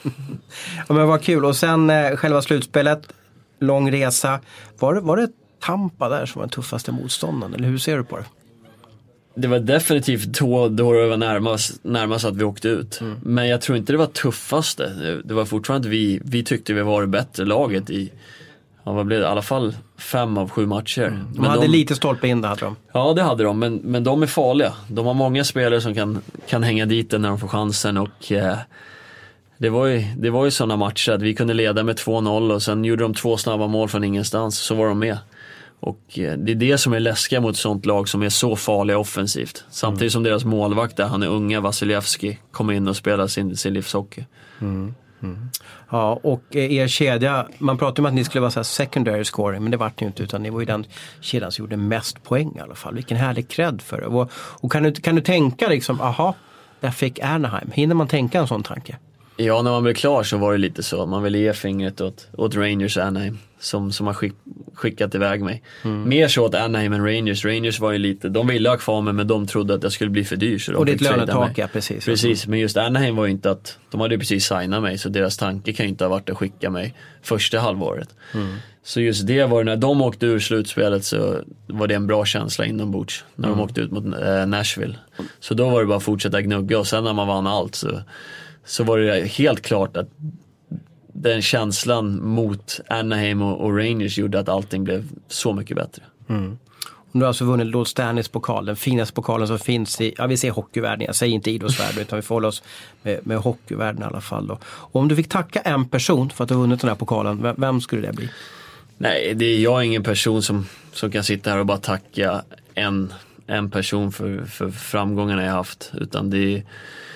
Ja, men vad kul, och sen eh, själva slutspelet, lång resa. Var det, var det Tampa där som var den tuffaste motståndaren, eller hur ser du på det? Det var definitivt då, då det var närmast, närmast att vi åkte ut. Mm. Men jag tror inte det var tuffaste. Det, det var fortfarande vi, vi tyckte vi var det bättre laget i, ja, vad blev det? I alla fall fem av sju matcher. Mm. De men hade de, lite stolpe in, det hade de. Ja, det hade de, men, men de är farliga. De har många spelare som kan, kan hänga dit när de får chansen och eh, det var ju, det var ju sådana matcher att vi kunde leda med två noll och sen gjorde de två snabba mål från ingenstans, så var de med. Och det är det som är läskiga mot ett sånt lag som är så farliga offensivt. Samtidigt mm. som deras målvakt där, han är unga, Vasilevski, kommer in och spelar sin, sin livshockey. Mm. Mm. Ja, och er kedja, man pratar om att ni skulle vara så här secondary scoring, men det var ni inte, utan ni var ju den kedjan som gjorde mest poäng i alla fall. Vilken härlig cred för det. Och, och kan, du, kan du tänka liksom, aha, där fick Anaheim. Hinner man tänka en sån tanke? Ja, när man blev klar så var det lite så. Man ville ge fingret åt, åt Rangers Anaheim som, som har skick, skickat iväg mig. Mm. Mer så åt Anaheim än Rangers. Rangers var ju lite, de ville ha kvar mig, men de trodde att jag skulle bli för dyr. Så de och ditt lönetak, ja, precis. Precis, men just Anaheim var ju inte att, de hade ju precis signat mig, så deras tanke kan ju inte ha varit att skicka mig första halvåret. Mm. Så just det var, när de åkte ur slutspelet så var det en bra känsla inombords. När mm. de åkte ut mot äh, Nashville. Så då var det bara att fortsätta gnugga, och sen när man vann allt så så var det helt klart att den känslan mot Anaheim och, och Rangers gjorde att allting blev så mycket bättre. Mm. Du har alltså vunnit Lord Stanleys pokal, den finaste pokalen som finns i, ja, vi säger hockeyvärlden, jag säger inte idrottsvärlden, utan vi får hålla oss med, med hockeyvärlden i alla fall då. Och om du fick tacka en person för att du har vunnit den här pokalen, vem, vem skulle det bli? Nej, det är jag är ingen person som, som kan sitta här och bara tacka en, en person för, för framgångarna jag haft, utan det är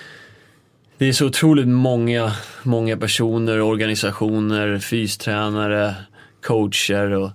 Det är så otroligt många, många personer, organisationer, fystränare, coacher och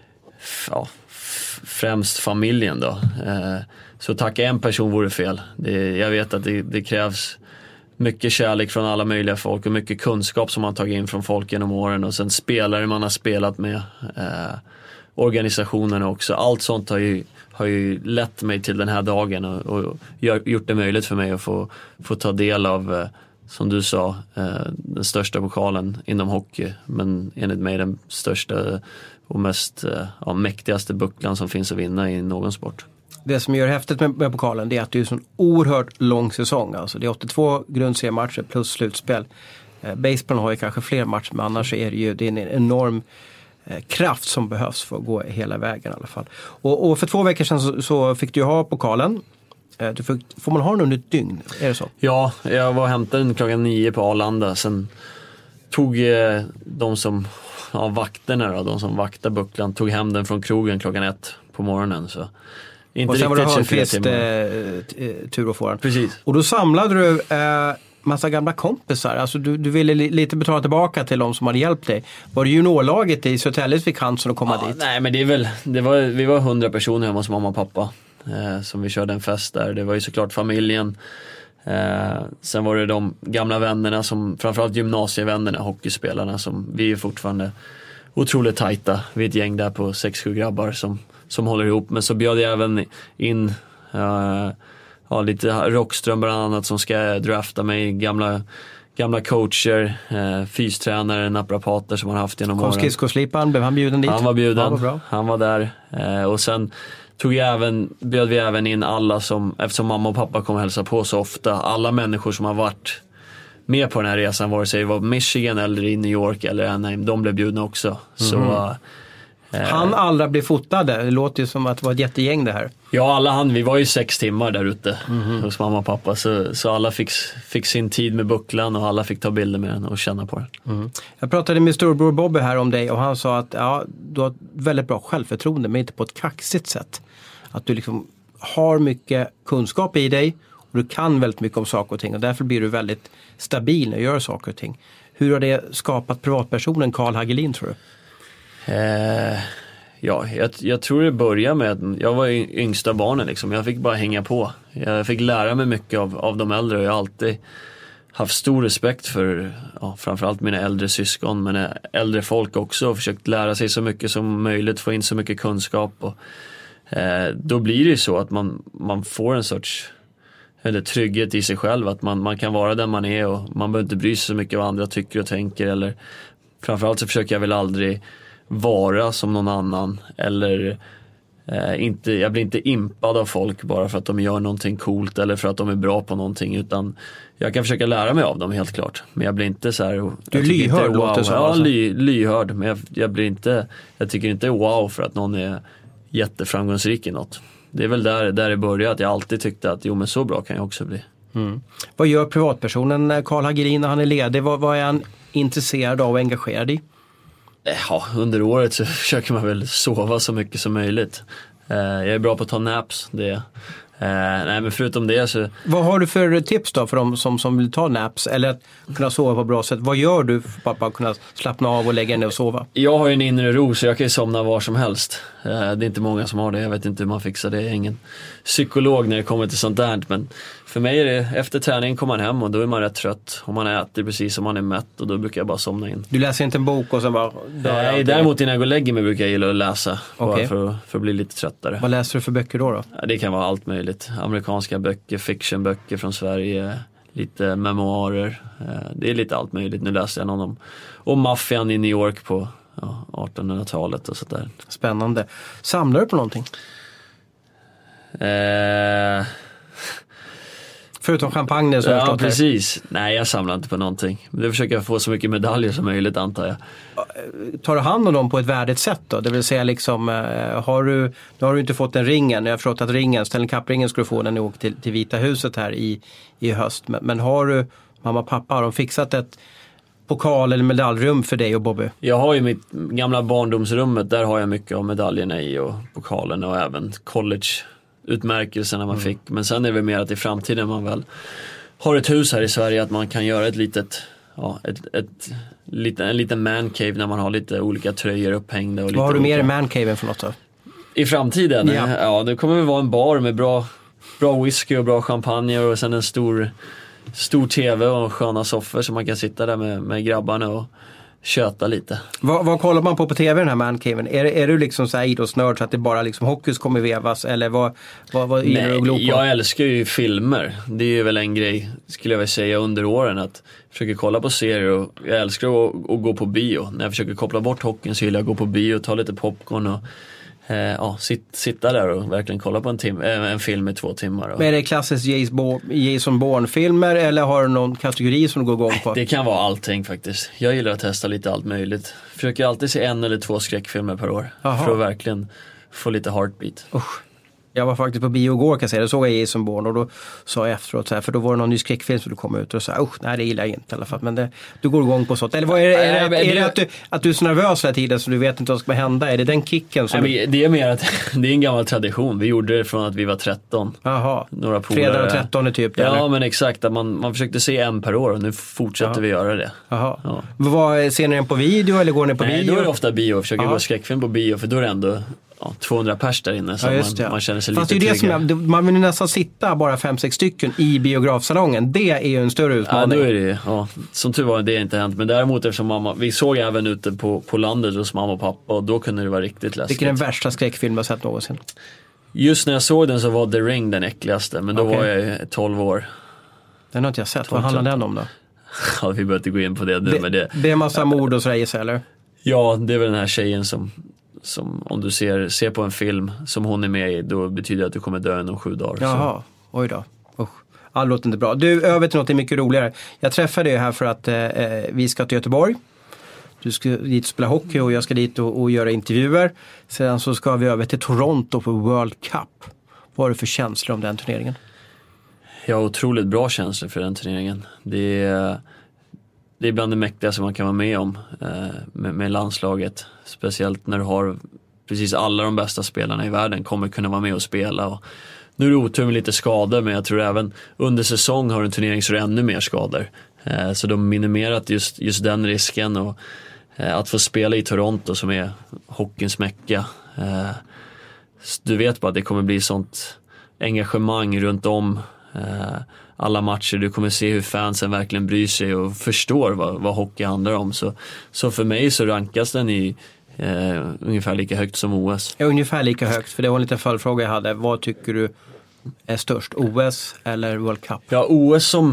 ja, främst familjen då. Så tacka en person vore fel. Det, jag vet att det, det krävs mycket kärlek från alla möjliga folk och mycket kunskap som man tagit in från folk genom åren, och sen spelare man har spelat med, eh, organisationerna också. Allt sånt har ju har ju lett mig till den här dagen och, och gjort det möjligt för mig att få, få ta del av, eh, som du sa, eh, den största pokalen inom hockey, men enligt mig den största och mest eh, ja, mäktigaste bucklan som finns att vinna i någon sport. Det som gör det häftigt med, med pokalen, det är att det är en sån oerhört lång säsong. Alltså det är åttiotvå grundseriematcher plus slutspel. Eh, baseball har ju kanske fler matcher, men annars är det ju det är en enorm kraft som behövs för att gå hela vägen i alla fall. Och, och för två veckor sedan så, så fick du ha pokalen. Du fick, får man ha den under ett dygn? Är det så? Ja, jag var och hämtade den klockan nio på Arlanda. Sen tog eh, de som ja, vakterna då, de som vaktar bucklan, tog hem den från krogen klockan ett på morgonen. Så inte och sen var det Hörnqvist eh, tur att få den. Precis. Och då samlade du eh, massa gamla kompisar. Alltså du, du ville li, lite betala tillbaka till de som hade hjälpt dig. Var det juniorlaget i Södertälje fick chansen att komma ja, dit? Nej, men det är väl, det var, vi var hundra personer hemma hos mamma och pappa eh, som vi körde en fest där. Det var ju såklart familjen. Eh, sen var det de gamla vännerna, som framförallt gymnasievännerna, hockeyspelarna, som vi är fortfarande otroligt tajta. Vi är ett gäng där på sex sju grabbar som, som håller ihop. Men så bjöd jag även in eh, ja, lite Rockström bland annat som ska drafta mig, gamla, gamla coacher, eh, fystränare, naprapater som man haft genom åren. Kom skridskosliparen, blev han bjuden dit? Han var bjuden, ja, var bra. Han var där. Eh, och sen tog jag även, bjöd vi även in alla som, eftersom mamma och pappa kom och hälsa på så ofta, alla människor som har varit med på den här resan, vare sig det var Michigan eller i New York eller Anaheim, de blev bjudna också. Mm. Så han alla blev fotade. Det låter ju som att det var ett jättegäng det här. Ja, alla han, vi var ju sex timmar där ute mm-hmm. hos mamma och pappa. Så, så alla fick, fick sin tid med bucklan och alla fick ta bilder med den och känna på den. Mm. Jag pratade med storbror Bobby här om dig och han sa att ja, du har väldigt bra självförtroende, men inte på ett kaxigt sätt. Att du liksom har mycket kunskap i dig och du kan väldigt mycket om saker och ting, och därför blir du väldigt stabil när du gör saker och ting. Hur har det skapat privatpersonen Carl Hagelin, tror du? Eh, ja, jag, jag tror det började med att jag var yngsta barnen liksom. Jag fick bara hänga på. Jag fick lära mig mycket av, av de äldre, och jag har alltid haft stor respekt för ja, framförallt mina äldre syskon, men äldre folk också, och försökt lära sig så mycket som möjligt, få in så mycket kunskap. Och, eh, då blir det ju så att man, man får en sorts eller trygghet i sig själv, att man, man kan vara den man är och man behöver inte bry sig så mycket vad andra tycker och tänker. Eller framförallt så försöker jag väl aldrig vara som någon annan, eller eh, inte, jag blir inte impad av folk bara för att de gör någonting coolt eller för att de är bra på någonting, utan jag kan försöka lära mig av dem helt klart, men jag blir inte så här. Du är lyhörd, inte, wow, låter så. Ja, alltså. ly, lyhörd, men jag, jag blir inte, jag tycker inte wow för att någon är jätteframgångsrik i något. Det är väl där, där det började, att jag alltid tyckte att jo, men så bra kan jag också bli. Mm. Vad gör privatpersonen Carl Hagelin när han är ledig? Vad, vad är han intresserad av och engagerad i? Ja, under året så försöker man väl sova så mycket som möjligt. Eh, jag är bra på att ta naps, det. Eh, nej, men förutom det så... Vad har du för tips då för de som, som vill ta naps eller att kunna sova på bra sätt? Vad gör du för att bara kunna slappna av och lägga ner och sova? Jag har ju en inre ro, så jag kan ju somna var som helst. Eh, det är inte många som har det, jag vet inte hur man fixar det. Jag är ingen psykolog när det kommer till sånt där, men för mig är det efter träningen kommer man hem och då är man rätt trött och man äter precis som man är mätt och då brukar jag bara somna in. Du läser inte en bok och sen bara... Nej, däremot innan jag går och lägger mig brukar jag gilla att läsa okay. bara för, för att bli lite tröttare. Vad läser du för böcker då? då? Ja, det kan vara allt möjligt. Amerikanska böcker, fictionböcker från Sverige, lite memoarer. Det är lite allt möjligt. Nu läser jag någon om, om maffian i New York på ja, artonhundratalet och sådär. Spännande. Samlar du på någonting? Eh... Förutom champagne så ja, precis. Nej, jag samlar inte på någonting. Det försöker jag få så mycket medaljer som möjligt, antar jag. Tar du hand om dem på ett värdigt sätt då? Det vill säga liksom, har du, nu har du inte fått en ringen. Jag har förstått att ringen, Stanley Cup-ringen skulle du få när ni åkte till, till Vita huset här i, i höst. Men, men har du, mamma och pappa, har de fixat ett pokal eller medaljrum för dig och Bobby? Jag har ju mitt gamla barndomsrummet, där har jag mycket av medaljerna i och pokalen och även college utmärkelserna man mm. fick. Men sen är det väl mer att i framtiden man väl har ett hus här i Sverige att man kan göra ett litet, ja, ett, ett, lite, en liten mancave när man har lite olika tröjor upphängda. Och Vad lite har du mer olika... i mancaven för något då? I framtiden? Ja. Ja, det kommer väl vara en bar med bra, bra whisky och bra champagne och sen en stor, stor tv och sköna soffor så man kan sitta där med, med grabbarna och köta lite. Vad, vad kollar man på på tv den här mancaven? Är, är du liksom så här idrottsnörd så att det bara liksom hockeys kommer vevas eller vad, vad, vad gillar du att glo på? Jag älskar ju filmer. Det är ju väl en grej skulle jag väl säga under åren att jag försöker kolla på serier och jag älskar att, att gå på bio. När jag försöker koppla bort hockeyn så gillar jag att gå på bio och ta lite popcorn och eh, ja, sit, sitta där och verkligen kolla på en, tim- en film i två timmar. Och... Men är det klassiskt Jason Bourne-filmer eller har du någon kategori som du går igång på? Det kan vara allting faktiskt. Jag gillar att testa lite allt möjligt. Försöker alltid se en eller två skräckfilmer per år. Aha. För att verkligen få lite heartbeat. Usch. Jag var faktiskt på bio igår kan jag säga. Då såg jag Jason Bourne och då sa jag efteråt så här, för då var det någon ny skräckfilm som kom ut och sa usch, nej det gillar jag inte i alla fall. Men det, du går igång på sånt. Eller vad är det, är det, är det, är det att, du, att du är så nervös hela tiden så du vet inte vad som ska hända? Är det den kicken som... Nej, men det är mer att det är en gammal tradition. Vi gjorde det från att vi var tretton. Jaha, några fredag och tretton typ. Ja, eller? Men exakt. Att man, man försökte se en per år och nu fortsätter Jaha. vi göra det. Jaha. Ja. Vad, ser ni den på video eller går ni på Nej, bio? Då är det ofta bio. Jag försöker gå skräckfilm på bio för då är det ändå... Ja, tvåhundra pers där inne så ja, man, ja. man känner sig Fast lite det är det som är, man vill nästan sitta bara fem sex stycken i biografsalongen. Det är ju en större utmaning. Ja, då är det, ja, som tur var det inte hänt. Men däremot eftersom mamma, vi såg även ute på, på landet hos mamma och pappa och då kunde det vara riktigt läskigt. Vilken är den värsta skräckfilm jag sett någonsin? Just när jag såg den så var The Ring den äckligaste. Men då okay. var jag tolv år. Den har inte jag sett. Vad handlar den om då? Ja, vi behöver inte gå in på det nu. Det, men det, det är massa mord och sådär, eller? Ja, det är väl den här tjejen som... Som om du ser, ser på en film som hon är med i, då betyder det att du kommer dö inom sju dagar. Jaha, så. Oj då. Usch. Allt låter inte bra. Du, över till något mycket roligare. Jag träffade dig här för att eh, vi ska till Göteborg. Du ska dit och spela hockey och jag ska dit och, och göra intervjuer. Sedan så ska vi över till Toronto på World Cup. Vad har du för känslor om den turneringen? Jag har otroligt bra känslor för den turneringen. Det är... Det är bland det mäktigaste man kan vara med om eh, med, med landslaget. Speciellt när du har precis alla de bästa spelarna i världen kommer kunna vara med och spela. Och nu är det otur med lite skador men jag tror även under säsong har en turnering så är det ännu mer skador. Eh, så de har minimerat just, just den risken och eh, att få spela i Toronto som är hockeyns mecka. Eh, du vet bara att det kommer bli sånt engagemang runt om eh, alla matcher, du kommer se hur fansen verkligen bryr sig och förstår vad, vad hockey handlar om. Så, så för mig så rankas den i eh, ungefär lika högt som O S. Ja, ungefär lika högt, för det var en liten följdfråga jag hade. Vad tycker du är störst, O S eller World Cup? Ja, O S som,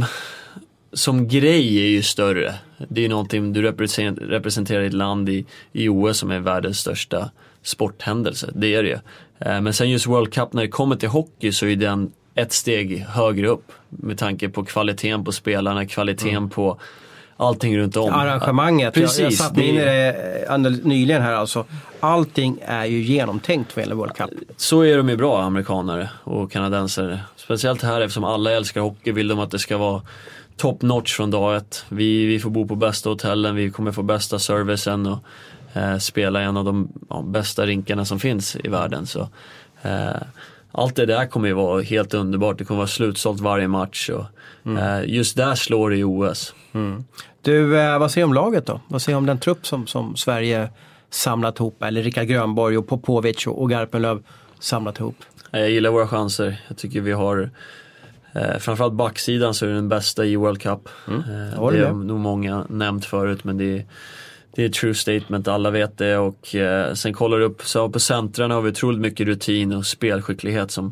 som grej är ju större. Det är ju någonting, du representerar, representerar ett land i, i O S som är världens största sporthändelse. Det är det. Eh, men sen just World Cup, när det kommer till hockey så är den ett steg högre upp med tanke på kvaliteten på spelarna, kvaliteten mm. på allting runt om. Arrangemanget, precis, jag, jag satt mig in i det nyligen här alltså. Allting är ju genomtänkt för hela World Cup. Så är de ju bra, amerikanare och kanadensare. Speciellt här eftersom alla älskar hockey vill de att det ska vara top notch från dag ett. Vi, vi får bo på bästa hotellen, vi kommer få bästa servicen och eh, spela i en av de ja, bästa rinkarna som finns i världen. Så eh, allt det där kommer ju vara helt underbart. Det kommer vara slutsålt varje match. Och, mm. eh, just där slår det i O S. Mm. Du, eh, vad säger om laget då? Vad säger om den trupp som, som Sverige samlat ihop? Eller Rickard Grönborg och Popovic och, och Garpenlöv samlat ihop? Jag gillar våra chanser. Jag tycker vi har Eh, framförallt backsidan så är det den bästa i World Cup. Mm. Eh, det är nog många nämnt förut, men det är, det är ett true statement, alla vet det. Och eh, sen kollar du upp, så på centrarna har vi otroligt mycket rutin och spelskicklighet som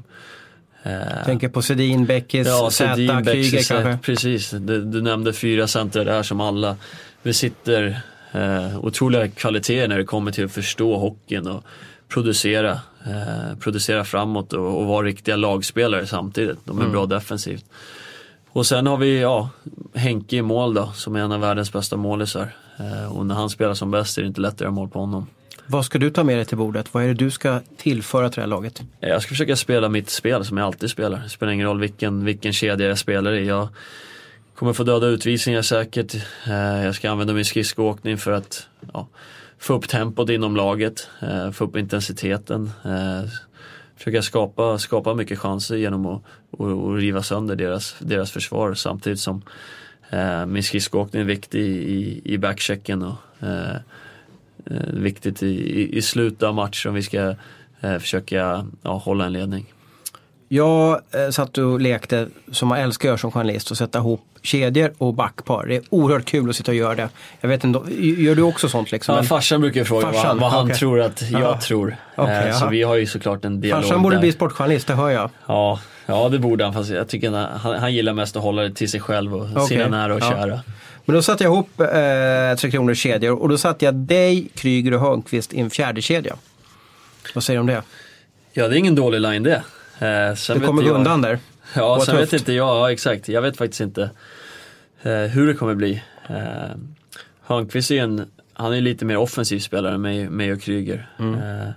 eh, tänker på Sedin, Beckis, ja, Zäta, Sedin, Kryger Beckis, kanske. Precis, du, du nämnde fyra centrar där som alla besitter eh, otroliga kvaliteter när det kommer till att förstå hockeyn och producera, eh, producera framåt och, och vara riktiga lagspelare samtidigt. De är mm. bra defensivt. Och sen har vi ja, Henke i mål då, som är en av världens bästa målisar. Eh, och när han spelar som bäst är det inte lätt att göra mål på honom. Vad ska du ta med dig till bordet? Vad är det du ska tillföra till det här laget? Jag ska försöka spela mitt spel som jag alltid spelar. Det spelar ingen roll vilken, vilken kedja jag spelar i. Jag kommer få döda utvisningar säkert. Eh, jag ska använda min skridskoåkning för att ja, få upp tempot inom laget, eh, få upp intensiteten, eh, försöka skapa, skapa mycket chanser genom att och, och riva sönder deras, deras försvar, samtidigt som eh, min skridskoåkning är viktig i, i backchecken och eh, eh, viktigt i, i, i slutet av matchen om vi ska eh, försöka ja, hålla en ledning. Jag eh, satt och lekte, som jag älskar som journalist, och sätta ihop kedjor och backpar. Det är oerhört kul att sitta och göra det. Jag vet inte, gör du också sånt liksom? Ja, farsan brukar fråga farsan, vad, vad han okay. tror att jag ja. tror. Okay, eh, så vi har ju såklart en dialog. Farsan borde där. bli sportjournalist, det hör jag. Ja, ja det borde han. Fast jag tycker han, han gillar mest att hålla det till sig själv och okay. sina nära och ja. kära. Men då satte jag ihop eh, Tre Kronor kedjor och då satte jag dig, Kryger och Hörnqvist i en fjärde kedja. Vad säger du om det? Ja, det är ingen dålig line det. Eh, sen det kommer gå undan där. Ja, sen tufft. vet inte jag, ja, exakt. Jag vet faktiskt inte eh, hur det kommer bli. Eh, Hörnqvist är en, han är lite mer offensiv spelare än mig, mig och Kryger. Mm. Eh,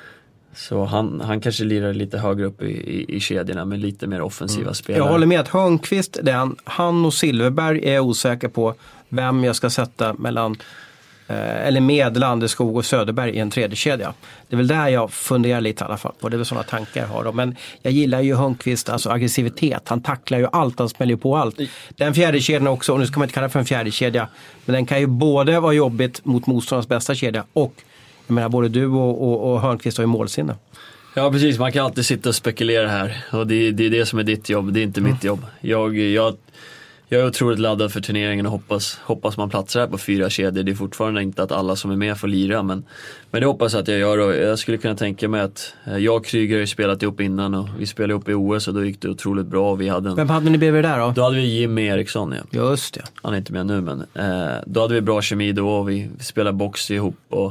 så han, han kanske lirar lite högre upp i, i, i kedjorna med lite mer offensiva mm. spelare. Jag håller med att Hörnqvist, det han, han och Silverberg är jag osäker på vem jag ska sätta mellan eller med Landeskog och Söderberg i en tredje kedja. Det är väl där jag funderar lite i alla fall på. Det är väl sådana tankar jag har då. Men jag gillar ju Hörnqvist, alltså aggressivitet. Han tacklar ju allt, han smäller ju på allt. Den fjärde kedjan också, och nu ska man inte kalla det för en fjärde kedja, men den kan ju både vara jobbigt mot motståndarens bästa kedja och, jag menar, både du och, och, och Hörnqvist har ju målsinne. Ja, precis. Man kan alltid sitta och spekulera här. Och det, det är det som är ditt jobb, det är inte mm. mitt jobb. Jag... jag Jag är otroligt laddad för turneringen och hoppas, hoppas man platsar här på fyra kedjor. Det är fortfarande inte att alla som är med får lira, men, men det hoppas att jag gör. Och jag skulle kunna tänka mig att jag och Kryger har spelat ihop innan och vi spelade ihop i O S och då gick det otroligt bra. Och vi hade en, Vem hade ni bredvid där då? Då hade vi Jimmy Eriksson. Ja. Just det. Han är inte med nu, men eh, då hade vi bra kemi då och vi, vi spelade box ihop och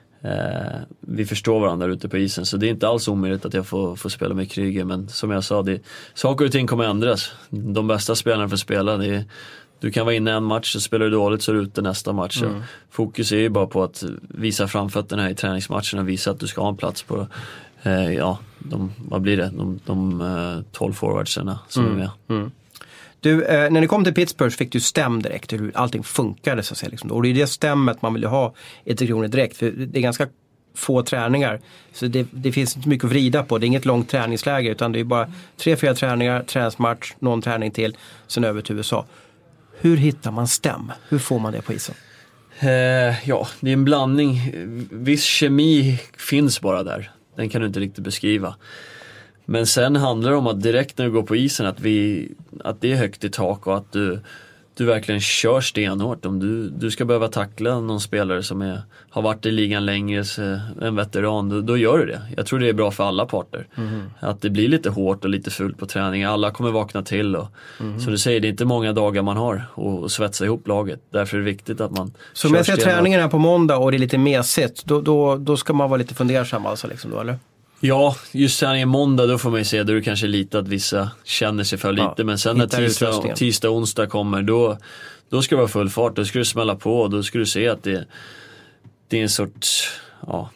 Eh, vi förstår varandra ute på isen, så det är inte alls omöjligt att jag får, får spela med Kryger, men som jag sa, det, saker och ting kommer ändras. De bästa spelarna får spela. Det är, du kan vara inne en match och spelar du dåligt så är du ute nästa match. Mm. Fokus är ju bara på att visa framfötterna i träningsmatcherna och visa att du ska ha en plats på eh, ja, de, vad blir det? De, de eh, tolv forwardsarna som mm. är med. Mm. Du, eh, när ni kom till Pittsburgh fick du stäm direkt hur allting funkade så att säga, liksom. Och det är det stämmet man vill ha i Tre Kronor direkt, för det är ganska få träningar, så det, det finns inte mycket att vrida på. Det är inget långt träningsläge, utan det är bara tre, fyra träningar, träningsmatch, någon träning till, sen över till U S A. Hur hittar man stäm? Hur får man det på isen? Eh, ja, det är en blandning. Viss kemi finns bara där. Den kan du inte riktigt beskriva. Men sen handlar det om att direkt när du går på isen att, vi, att det är högt i tak och att du, du verkligen kör stenhårt. Om du, du ska behöva tackla någon spelare som är, har varit i ligan längre, en veteran, då, då gör du det. Jag tror det är bra för alla parter. Mm. Att det blir lite hårt och lite fult på träning. Alla kommer vakna till. Och, mm. Så du säger, det är inte många dagar man har att svetsa ihop laget. Därför är det viktigt att man... Så om jag ser träningen här på måndag och det är lite mesigt, då, då, då ska man vara lite fundersam alltså, liksom då, eller? Ja, just sen i måndag då får man ju se, då är det kanske lite att vissa känner sig för lite, ja, men sen när tisdag, tisdag och onsdag kommer, då, då ska det vara full fart, då ska du smälla på och då ska du se att det, det är en sorts, ja,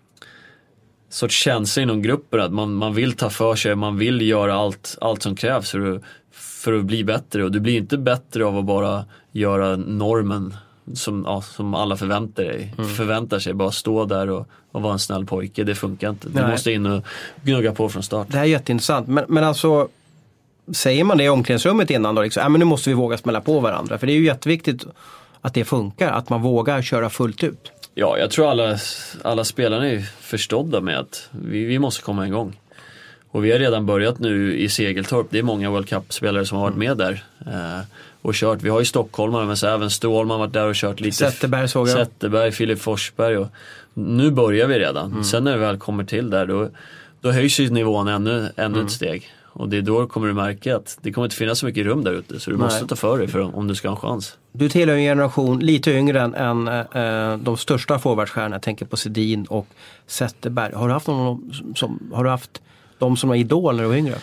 sorts känsla inom gruppen att man, man vill ta för sig, man vill göra allt, allt som krävs för att, för att bli bättre, och du blir inte bättre av att bara göra normen som, ja, som alla förväntar, dig, mm. förväntar sig, bara stå där och, och vara en snäll pojke, det funkar inte. Du Nej. måste in och gnugga på från start. Det här är jätteintressant, men, men alltså säger man det i omklädningsrummet innan då, liksom, ja, men nu måste vi våga smälla på varandra, för det är ju jätteviktigt att det funkar, att man vågar köra fullt ut. Ja, jag tror alla, alla spelarna är förstådda med att vi, vi måste komma igång. Och vi har redan börjat nu i Segeltorp. Det är många World Cup-spelare som har varit med där eh, och kört. Vi har ju Stockholm, men så även Stålman varit där och kört lite. Zetterberg såg jag. Zetterberg, Filip Forsberg. Och nu börjar vi redan. Mm. Sen när vi väl kommer till där, då, då höjs ju nivån ännu, ännu mm. ett steg. Och det är då kommer du märka att det kommer inte finnas så mycket rum där ute. Så du Nej. måste ta för dig för om du ska ha en chans. Du tillhör en generation lite yngre än, än äh, de största forwardstjärnorna. Jag tänker på Sedin och Zetterberg. Har du haft någon som, har du haft de som var idol när du var yngre?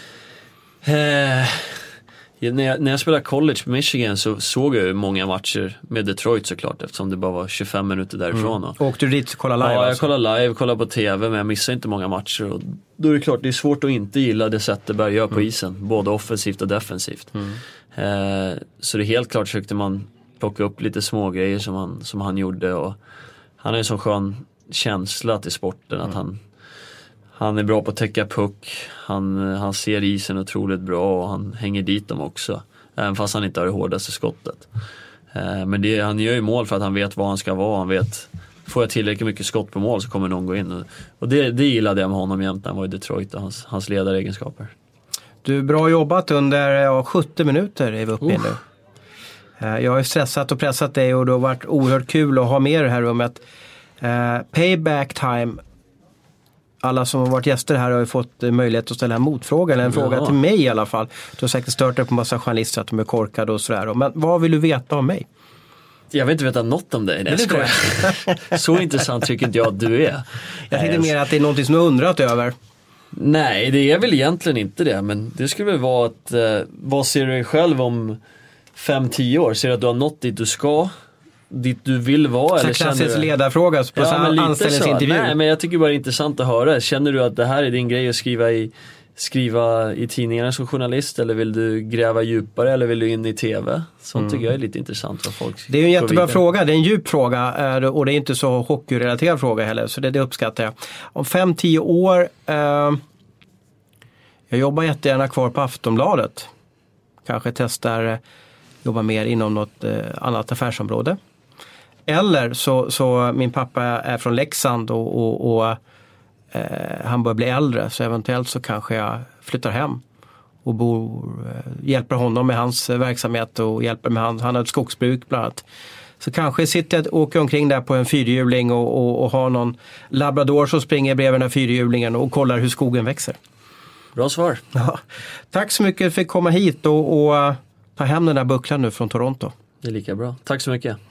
Eh, när, jag, när jag spelade college på Michigan så såg jag ju många matcher med Detroit såklart, eftersom det bara var tjugofem minuter därifrån. Mm. Och åkte du dit och kollade live? Ja, jag alltså? kollade live, kollade på tv, men jag missade inte många matcher. Och då är det klart, det är svårt att inte gilla det Zetterberg gör på mm. isen, både offensivt och defensivt. Mm. Eh, så det är helt klart försökte man plocka upp lite små grejer som han, som han gjorde. Och han har en sån skön känsla till sporten, mm. att han Han är bra på att täcka puck. Han, han ser isen otroligt bra och han hänger dit dem också. Även fast han inte har det hårdaste skottet. Eh, men det, han gör ju mål för att han vet var han ska vara. Han vet, får jag tillräckligt mycket skott på mål så kommer någon gå in. Och, och det, det gillade jag med honom jämt när han var i Detroit och hans, hans ledaregenskaper. Du, bra jobbat under ja, sjuttio minuter är vi uppe i nu. Eh, jag har ju stressat och pressat dig och det har varit oerhört kul att ha med i det här rummet. Eh, payback time. Alla som har varit gäster här har ju fått möjlighet att ställa en motfråga eller en ja. fråga till mig i alla fall. Du har säkert stört dig på en massa journalister att de är korkade och sådär. Men vad vill du veta om mig? Jag vill inte veta något om dig. Nej, det så intressant tycker inte jag att du är. Jag tänkte mer att det är någonting som du har undrat över. Nej, det är väl egentligen inte det. Men det skulle väl vara att eh, vad ser du dig själv om fem till tio år? Ser du att du har nått dit du ska? Dit du vill vara? Så eller klassisk du... ledarfråga på ja, anställningsintervju. Nej, men jag tycker bara det är intressant att höra. Känner du att det här är din grej att skriva i, skriva i tidningarna som journalist, eller vill du gräva djupare, eller vill du in i tv? Sånt mm. tycker jag är lite intressant för folk. Det är en jättebra fråga, det är en djup fråga och det är inte så hockeyrelaterad fråga heller, så det, det uppskattar jag. Om fem till tio år eh, jag jobbar jättegärna kvar på Aftonbladet. Kanske testar eh, jobba mer inom något eh, annat affärsområde. Eller så, så min pappa är från Leksand och, och, och eh, han börjar bli äldre, så eventuellt så kanske jag flyttar hem och bor, eh, hjälper honom med hans verksamhet och hjälper med han, han har ett skogsbruk bland annat. Så kanske sitter jag och åker omkring där på en fyrhjuling och, och, och har någon labrador som springer bredvid den här fyrhjulingen och kollar hur skogen växer. Bra svar. Ja. Tack så mycket för att komma hit och, och ta hem den där bucklan nu från Toronto. Det är lika bra. Tack så mycket.